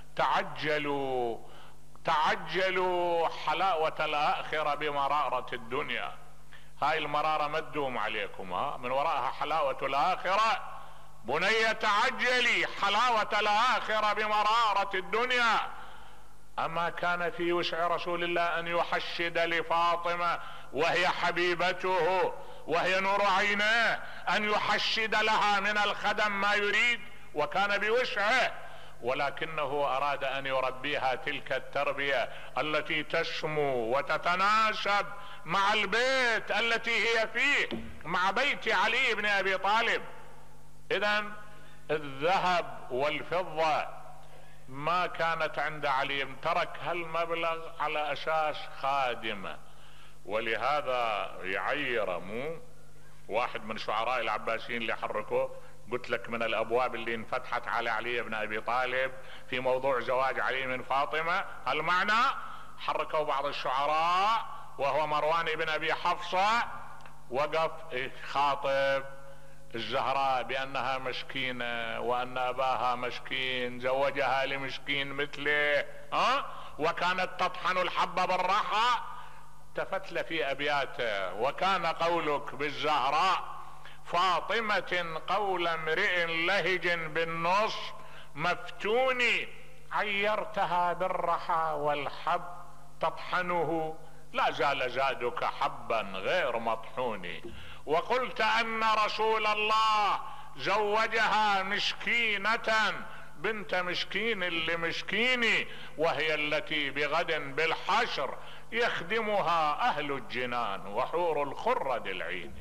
A: تعجلوا تعجلوا حلاوة الآخرة بمرارة الدنيا. هاي المرارة ما تدوم عليكم، ها من وراءها حلاوة الآخرة. بني تعجلي حلاوة الآخرة بمرارة الدنيا. أما كان في وسع رسول الله أن يحشد لفاطمة وهي حبيبته وهي نور عيناه، أن يحشد لها من الخدم ما يريد، وكان بوسعه، ولكنه أراد أن يربيها تلك التربية التي تسمو وتتناسب مع البيت التي هي فيه، مع بيت علي بن أبي طالب. إذن الذهب والفضة ما كانت عند علي، ترك هالمبلغ على أساس خادمة. ولهذا يعير مو واحد من شعراء العباسيين اللي حركوه، قلت لك من الابواب اللي انفتحت على علي بن ابي طالب في موضوع زواج علي من فاطمة المعنى، حركوا بعض الشعراء وهو مروان بن ابي حفصة، وقف خاطب الزهراء بانها مسكينة وان اباها مسكين زوجها لمسكين مثله، ها وكانت تطحن الحب بالرحى. تفتل في ابياته: وكان قولك بالزهراء فاطمة قول امرئ لهج بالنص مفتوني، عيرتها بالرحى والحب تطحنه لا زال زادك حبا غير مطحون. وقلت ان رسول الله زوجها مسكينة بنت مسكين لمسكيني، وهي التي بغد بالحشر يخدمها اهل الجنان وحور الخرد العين.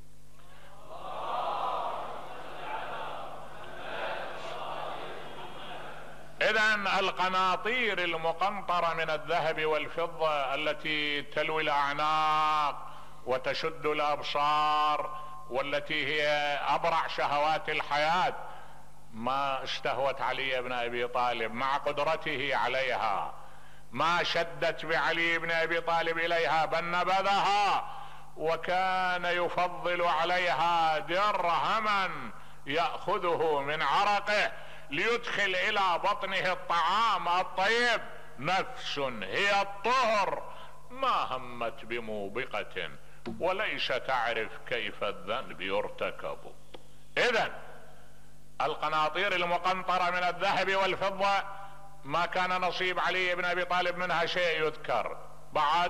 A: اذن القناطير المقنطرة من الذهب والفضة التي تلوي الاعناق وتشد الابصار والتي هي ابرع شهوات الحياة ما استهوت علي بن ابي طالب مع قدرته عليها، ما شدت بعلي بن ابي طالب اليها بل نبذها، وكان يفضل عليها درهما يأخذه من عرقه ليدخل الى بطنه الطعام الطيب. نفس هي الطهر ما همت بموبقة وليس تعرف كيف الذنب يرتكب. اذن القناطير المقنطرة من الذهب والفضة ما كان نصيب علي بن ابي طالب منها شيء يذكر. بعد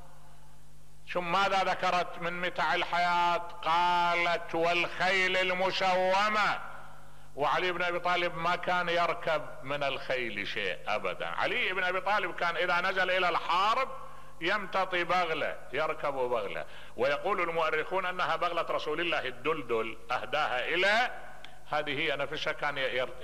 A: ثم ماذا ذكرت من متاع الحياة؟ قالت والخيل المسومة. وعلي بن ابي طالب ما كان يركب من الخيل شيء ابدا. علي بن ابي طالب كان اذا نزل الى الحرب يمتطي بغلة، يركب بغلة، ويقول المؤرخون انها بغلة رسول الله الدلدل اهداها الى، هذه هي نفسها كان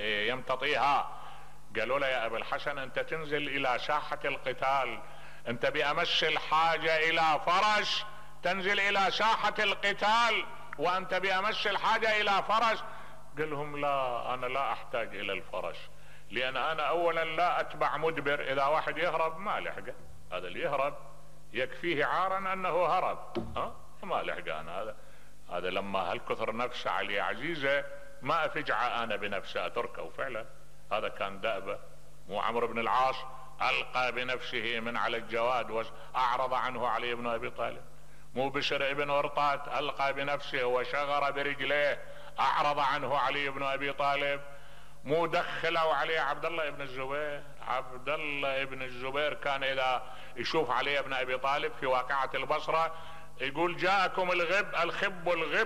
A: يمتطيها. قالوا له يا ابا الحسن انت تنزل الى ساحة القتال، انت بامس الحاجة الى فرس تنزل الى ساحة القتال وانت بامس الحاجة الى فرس. قال لهم لا انا لا احتاج الى الفرس، لان انا اولا لا اتبع مدبر، اذا واحد يهرب ما لحقه، هذا اللي يهرب يكفيه عارا انه هرب، ها ما لحقه انا. هذا هذا لما هالكثر نفسه علي عزيزة ما افجع انا بنفسه اتركه. وفعلا هذا كان دأبه. مو عمرو بن العاص القى بنفسه من على الجواد واعرض عنه علي بن ابي طالب؟ مو بشر ابن ورطات القى بنفسه وشغر برجليه اعرض عنه علي بن ابي طالب؟ مو دخلوا عليه عبد الله بن الزبير؟ عبد الله بن الزبير كان اذا يشوف علي بن ابي طالب في واقعة البصرة يقول جاءكم الغب الخب الغب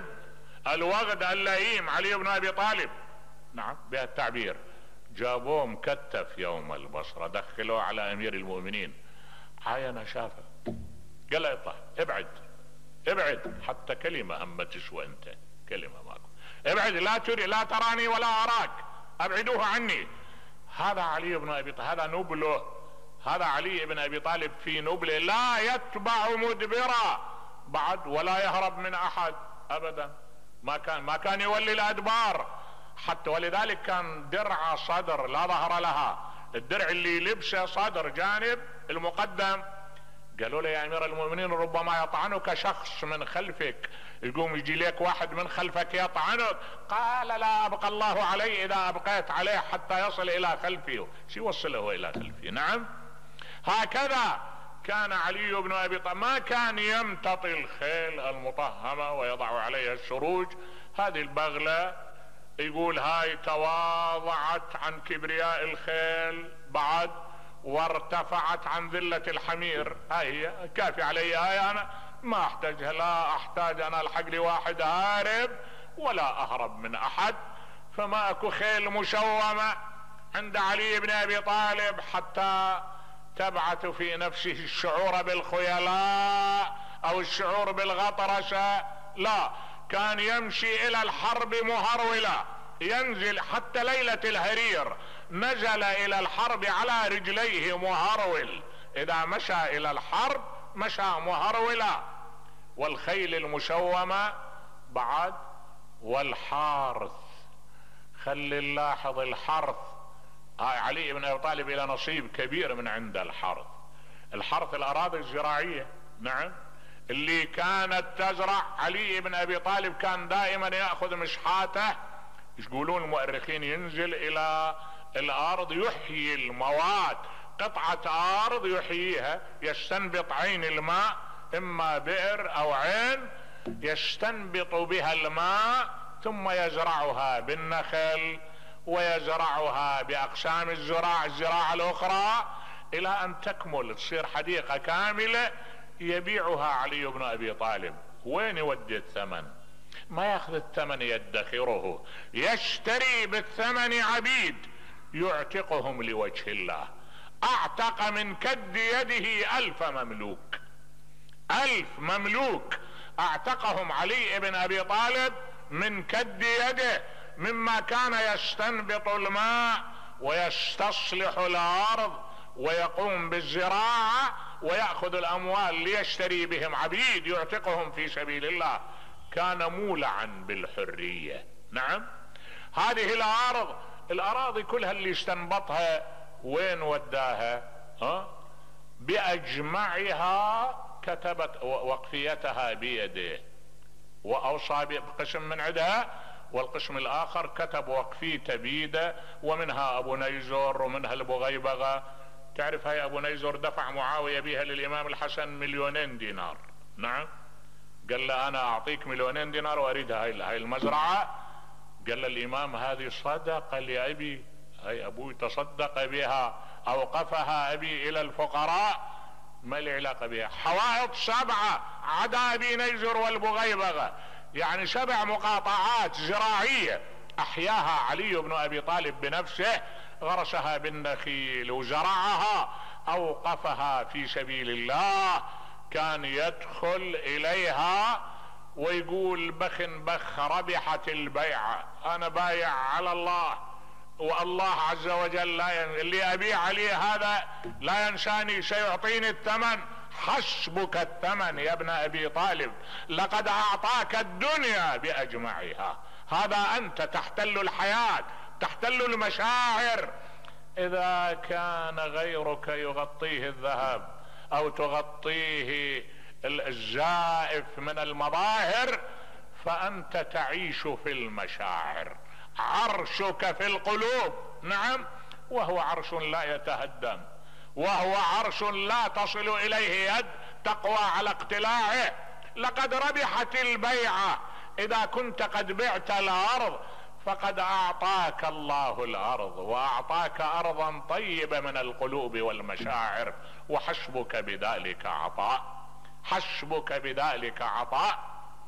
A: الوغد اللئيم علي بن ابي طالب، نعم بهالتعبير. جابوه مكتف يوم البصرة، دخلوه على امير المؤمنين، عاين شافه قال له اطلع ابعد ابعد، حتى كلمة هم تسوى انت، كلمة ماكو، ابعد لا تري لا تراني ولا اراك، ابعدوه عني. هذا علي بن ابي طالب، هذا نبله، هذا علي بن ابي طالب في نبله، لا يتبع مدبرا بعد ولا يهرب من احد ابدا، ما كان ما كان يولي الادبار حتى. ولذلك كان درع صدر لا ظهر لها، الدرع اللي لبسه صدر جانب المقدم. قالوا له يا امير المؤمنين ربما يطعنك شخص من خلفك، يقوم يجي لك واحد من خلفك يطعنك. قال لا ابقى الله علي اذا ابقيت عليه حتى يصل الى خلفي. شو يوصله الى خلفي؟ نعم هكذا كان علي بن ابي طالب، ما كان يمتطي الخيل المطهمة ويضع عليها السروج. هذه البغلة يقول هاي تواضعت عن كبرياء الخيل بعد وارتفعت عن ذلة الحمير، هاي هي كافي علي، هاي انا ما احتاجها، لا احتاج انا الحق لي واحد هارب ولا اهرب من احد. فما اكو خيل مشومة عند علي بن ابي طالب حتى تبعث في نفسه الشعور بالخيلاء او الشعور بالغطرسة، لا، كان يمشي الى الحرب مهرولا، ينزل حتى ليلة الهرير نزل الى الحرب على رجليه مهرول، اذا مشى الى الحرب مشى مهرولا. والخيل المشومة بعد والحارث، خلي نلاحظ الحرث، هاي علي بن ابي طالب الى نصيب كبير من عند الحرث. الحرث الاراضي الزراعية، نعم، اللي كانت تزرع. علي بن ابي طالب كان دائما يأخذ مشحاته، يقولون المؤرخين ينزل الى الارض يحيي المواد، قطعة ارض يحييها، يستنبط عين الماء، اما بئر او عين، يستنبط بها الماء ثم يزرعها بالنخل ويزرعها باقسام الزراعة الزراعة الاخرى الى ان تكمل تصير حديقة كاملة يبيعها علي بن ابي طالب. وين يودي الثمن؟ ما ياخذ الثمن يدخره، يشتري بالثمن عبيد يعتقهم لوجه الله. اعتق من كد يده الف مملوك، الف مملوك اعتقهم علي بن ابي طالب من كد يده، مما كان يستنبط الماء ويستصلح الارض ويقوم بالزراعة ويأخذ الاموال ليشتري بهم عبيد يعتقهم في سبيل الله. كان مولعا بالحرية، نعم. هذه الارض الاراضي كلها اللي استنبطها وين وداها؟ ها باجمعها كتبت وقفيتها بيده واوصى بقسم من عندها، والقسم الاخر كتب وقفيته بيده، ومنها ابو نيزر ومنها البغيبغه. تعرف هاي ابو نيزر دفع معاويه بها للامام الحسن مليونين دينار. نعم، قال له انا اعطيك مليونين دينار واريد هاي هاي المزرعه. قال له الامام هذه صدقه لابي، هاي ابوي تصدق بها، اوقفها ابي الى الفقراء، ما لي علاقه بها. حوائط سبعه عدا ابي نيزر والبغيبغه، يعني سبع مقاطعات زراعيه احياها علي بن ابي طالب بنفسه، غرسها بالنخيل وزرعها، اوقفها في سبيل الله. كان يدخل اليها ويقول بخ بخ ربحت البيعة، انا بايع على الله، والله عز وجل لا ين... اللي ابيع عليه هذا لا ينساني، سيعطيني الثمن. حسبك الثمن يا ابن ابي طالب، لقد اعطاك الدنيا باجمعها، هذا انت تحتل الحياة، تحتل المشاعر. اذا كان غيرك يغطيه الذهب او تغطيه الزائف من المظاهر، فانت تعيش في المشاعر، عرشك في القلوب. نعم، وهو عرش لا يتهدم، وهو عرش لا تصل اليه يد تقوى على اقتلاعه. لقد ربحت البيعة، اذا كنت قد بعت الارض فقد اعطاك الله الارض، واعطاك ارضا طيبة من القلوب والمشاعر، وحسبك بذلك عطاء، حسبك بذلك عطاء.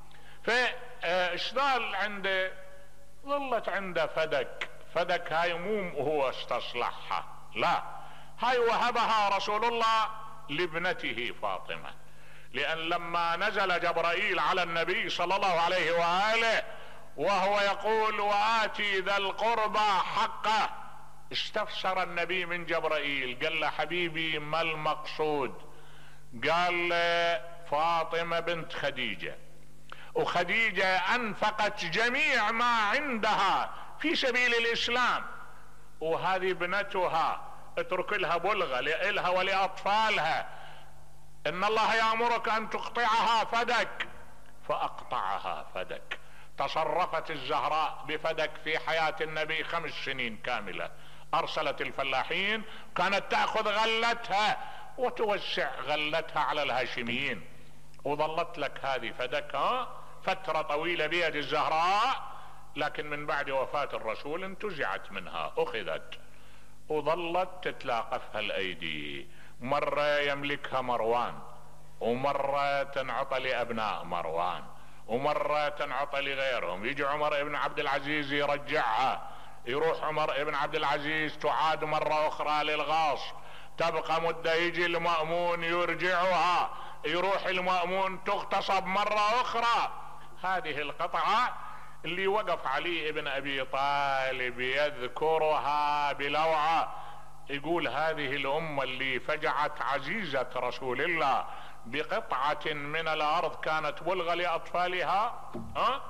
A: فاشتغل عنده، ظلت عنده فدك. فدك هاي مو هو استصلحها، لا، هاي وهبها رسول الله لابنته فاطمة، لان لما نزل جبرائيل على النبي صلى الله عليه وآله وهو يقول وآتي ذا القربى حقه، استفسر النبي من جبرائيل، قال له حبيبي ما المقصود؟ قال له فاطمة بنت خديجة، وخديجة انفقت جميع ما عندها في سبيل الاسلام، وهذه ابنتها اترك لها بلغة لها ولأطفالها، ان الله يأمرك ان تقطعها فدك، فاقطعها فدك. تصرفت الزهراء بفدك في حياة النبي خمس سنين كاملة، ارسلت الفلاحين، كانت تأخذ غلتها وتوسع غلتها على الهاشميين، وظلت لك هذه فدك ها فترة طويلة بيد الزهراء، لكن من بعد وفاة الرسول انتزعت منها، اخذت وظلت تتلاقفها الايدي. مرة يملكها مروان، ومرة تنعطى لابناء مروان، ومرة تنعطى لغيرهم. يجي عمر ابن عبد العزيز يرجعها، يروح عمر ابن عبد العزيز تعاد مرة اخرى للغاصب، تبقى مدة، يجي المأمون يرجعها، يروح المأمون تغتصب مرة اخرى. هذه القطعة اللي وقف علي ابن ابي طالب يذكرها بلوعة، يقول هذه الامة اللي فجعت عزيزة رسول الله بقطعة من الارض كانت بلغة لاطفالها، ها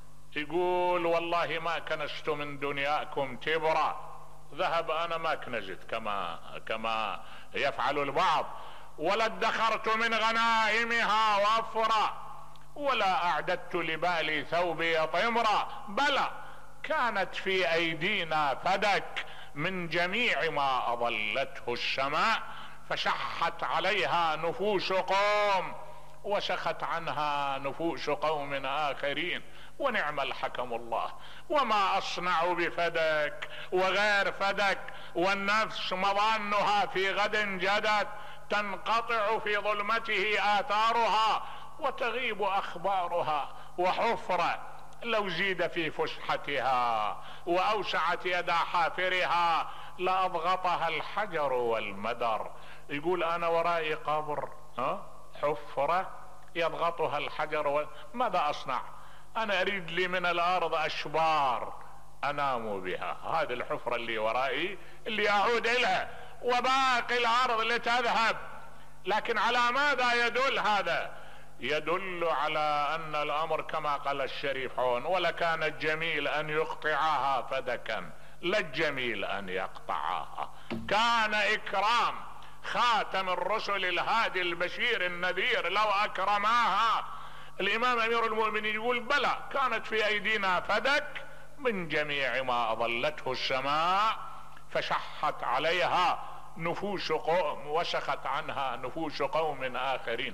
A: يقول والله ما كنست من دنياكم تبرا، ذهب انا ما كنزت كما كما يفعل البعض، ولا ادخرت من غنائمها وافرا، ولا اعددت لبالي ثوبي طمرا، بلى كانت في ايدينا فدك من جميع ما اظلته السماء، فشحت عليها نفوس قوم وشخت عنها نفوس قوم اخرين، ونعم الحكم الله. وما اصنع بفدك وغير فدك، والنفس مظانها في غد جدت، تنقطع في ظلمته آثارها وتغيب أخبارها، وحفرة لو زيد في فسحتها وأوسعت يد حافرها لأضغطها الحجر والمدر. يقول أنا ورائي قبر، ها حفرة يضغطها الحجر و... ماذا أصنع؟ أنا أريد لي من الأرض أشبار أنام بها، هذه الحفرة اللي ورائي اللي أعود إليها، وباقي الأرض لتذهب. لكن على ماذا يدل هذا؟ يدل على ان الامر كما قال الشريف هون: ولكان الجميل ان يقطعها فدكا، لا الجميل ان يقطعها. كان اكرام خاتم الرسل الهادي البشير النذير لو اكرماها. الامام امير المؤمنين يقول: بلى، كانت في ايدينا فدك من جميع ما اظلته السماء فشحت عليها نفوس قوم وسخت عنها نفوس قوم اخرين.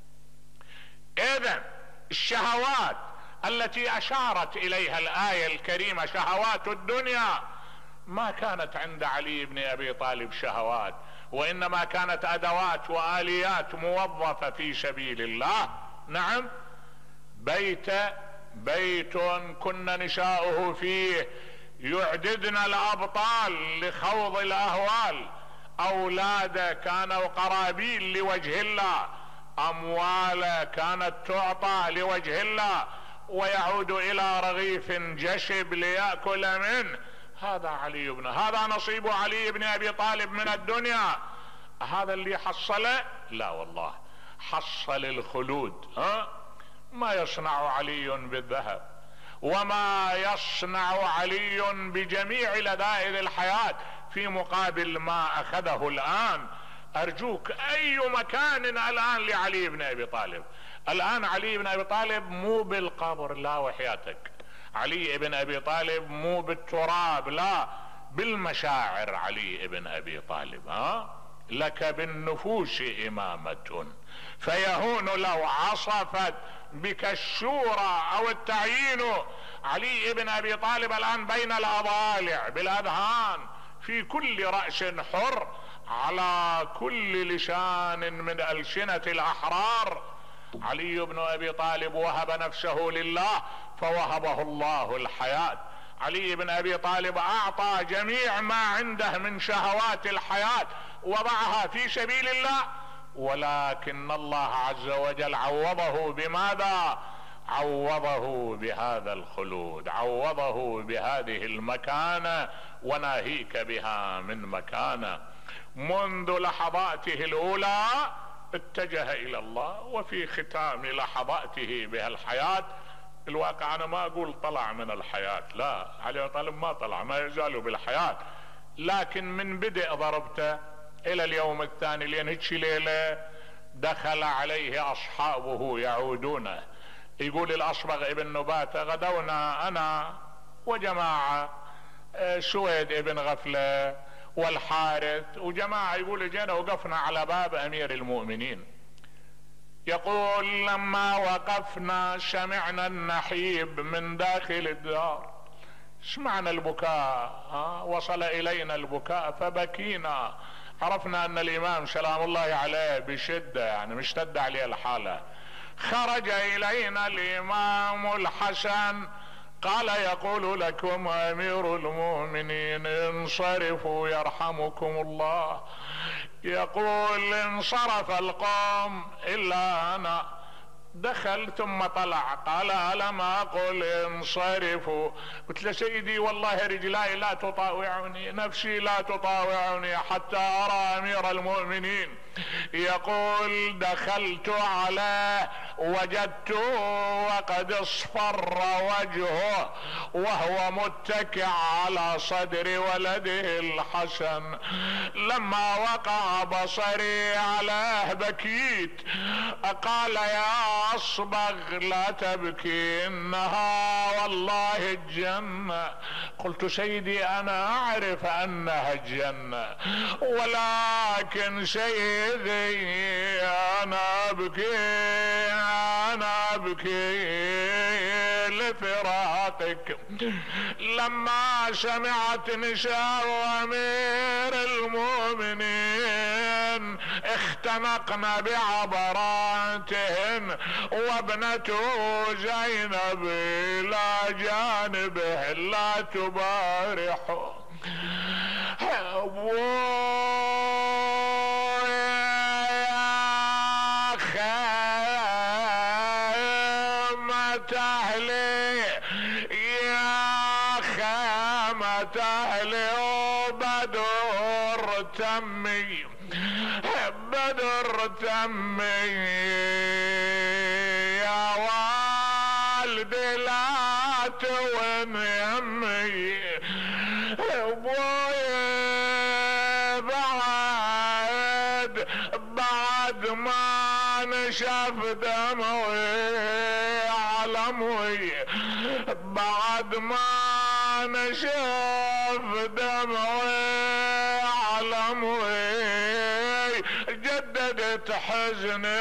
A: اذن الشهوات التي اشارت اليها الايه الكريمه، شهوات الدنيا، ما كانت عند علي بن ابي طالب شهوات، وانما كانت ادوات واليات موظفه في سبيل الله. نعم، بيت بيت كنا نشاؤه فيه، يعددنا الابطال لخوض الاهوال، اولاد كانوا قرابيل لوجه الله، اموال كانت تعطى لوجه الله، ويعود الى رغيف جشب ليأكل منه. هذا علي بن هذا نصيب علي بن ابي طالب من الدنيا. هذا اللي حصله؟ لا والله، حصل الخلود. ها؟ ما يصنع علي بالذهب، وما يصنع علي بجميع لذائذ الحياة في مقابل ما اخذه الان. ارجوك، اي مكان الان لعلي بن ابي طالب؟ الان علي بن ابي طالب مو بالقبر، لا وحياتك، علي بن ابي طالب مو بالتراب، لا، بالمشاعر. علي بن ابي طالب ها لك بالنفوس امامة، فيهون لو عصفت بك الشورى او التعيين. علي بن ابي طالب الان بين الاضالع بالاذهان، في كل رأس حر، على كل لسان من ألسنة الأحرار. علي بن أبي طالب وهب نفسه لله فوهبه الله الحياة. علي بن أبي طالب أعطى جميع ما عنده من شهوات الحياة، وضعها في سبيل الله، ولكن الله عز وجل عوضه بماذا؟ عوضه بهذا الخلود، عوضه بهذه المكانة، وناهيك بها من مكانة. منذ لحظاته الأولى اتجه إلى الله، وفي ختام لحظاته بها الحياة. الواقع أنا ما أقول طلع من الحياة، لا، علي طالب ما طلع، ما يزال بالحياة، لكن من بدء ضربته إلى اليوم الثاني، لأن هيك ليلة دخل عليه أصحابه يعودونه. يقول الأصبغ ابن نباتة: غدونا أنا وجماعة، سويد ابن غفلة والحارث وجماعة، يقول جينا وقفنا على باب أمير المؤمنين. يقول: لما وقفنا سمعنا النحيب من داخل الدار، سمعنا البكاء، ها؟ وصل إلينا البكاء فبكينا، عرفنا أن الإمام سلام الله عليه بشدة، يعني مشتد عليه الحالة. خرج إلينا الإمام الحسن قال: يقول لكم أمير المؤمنين انصرفوا يرحمكم الله. يقول: انصرف القوم إلا أنا. دخل ثم طلع قال: ألم أقل انصرفوا؟ قلت له: سيدي والله رجلاي لا تطاوعني، نفسي لا تطاوعني حتى أرى أمير المؤمنين. يقول: دخلت عليه وجدته وقد اصفر وجهه وهو متكئ على صدر ولده الحسن. لما وقع بصري عليه بكيت. قال: يا أصبغ لا تبكي، إنها والله الجنة. قلت: سيدي أنا أعرف أنها الجنة، ولكن سيدي أنا أبكي أنا أبكي لفراقك. لما سمعت نساء أمير المؤمنين اختنقن بعبراتهن، وابنته زينب إلى جانبه لا تبارحه. تمي بدر تمي والدي لا توين يمي ابوي بعد بعد ما نشاف دموي على امي بعد ما نشاف دموي على امي جددت حزني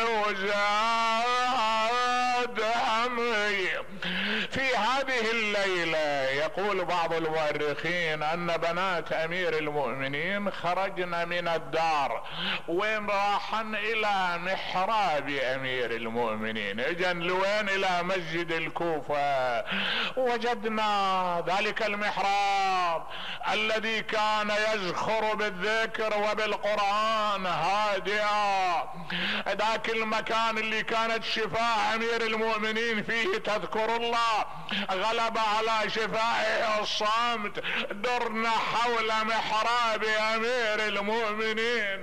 A: وزاد همي. في هذه الليلة يقول بعض المؤرخين ان بنات امير المؤمنين خرجن من الدار وين راحن الى محراب امير المؤمنين. اجن لوين؟ الى مسجد الكوفة. وجدنا ذلك المحراب الذي كان يزخر بالذكر وبالقرآن هادئا، ذاك المكان اللي كانت شفاه امير المؤمنين فيه تذكر الله، غلب على شفائه الصامت. درنا حول محراب امير المؤمنين.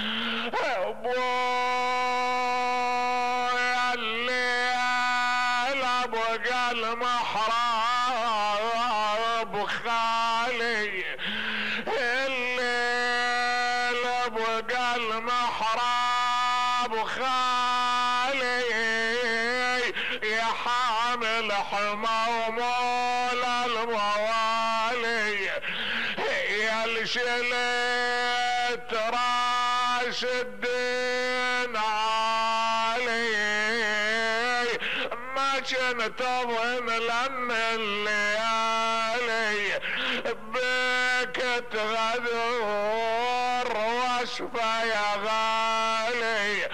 A: ابويا الليل ابقى المحراب خالي، الليل ابقى المحراب خالي، يا حامل حمى ومولى الموالي، يا الشلت راس الدين علي، ما كنت اظن لان الليالي بك تغدر وصفه يا غالي.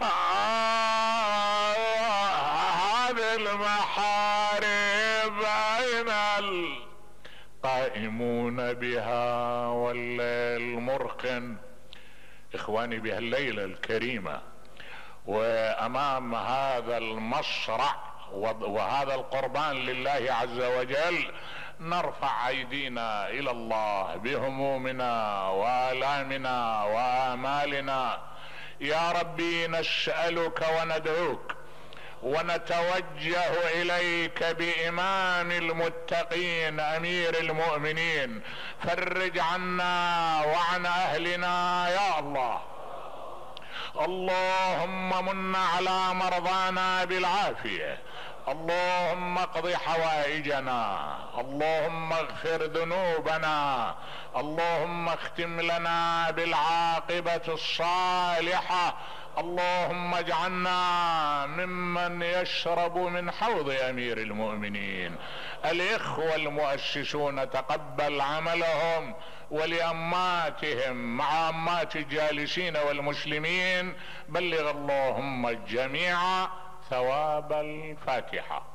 A: هذه المحارب اين القائمون بها والليل مرق. اخواني بهالليلة الكريمة وامام هذا المصرع وهذا القربان لله عز وجل نرفع ايدينا الى الله بهمومنا والامنا وامالنا. يا ربي نسألك وندعوك ونتوجه اليك بامام المتقين امير المؤمنين، فرج عنا وعن اهلنا يا الله. اللهم من على مرضانا بالعافية، اللهم اقض حوائجنا، اللهم اغفر ذنوبنا، اللهم اختم لنا بالعاقبة الصالحة، اللهم اجعلنا ممن يشرب من حوض امير المؤمنين. الاخوة المؤسسون تقبل عملهم، ولأماتهم مع أمات الجالسين والمسلمين بلغ اللهم الجميع ثواب الفاتحة.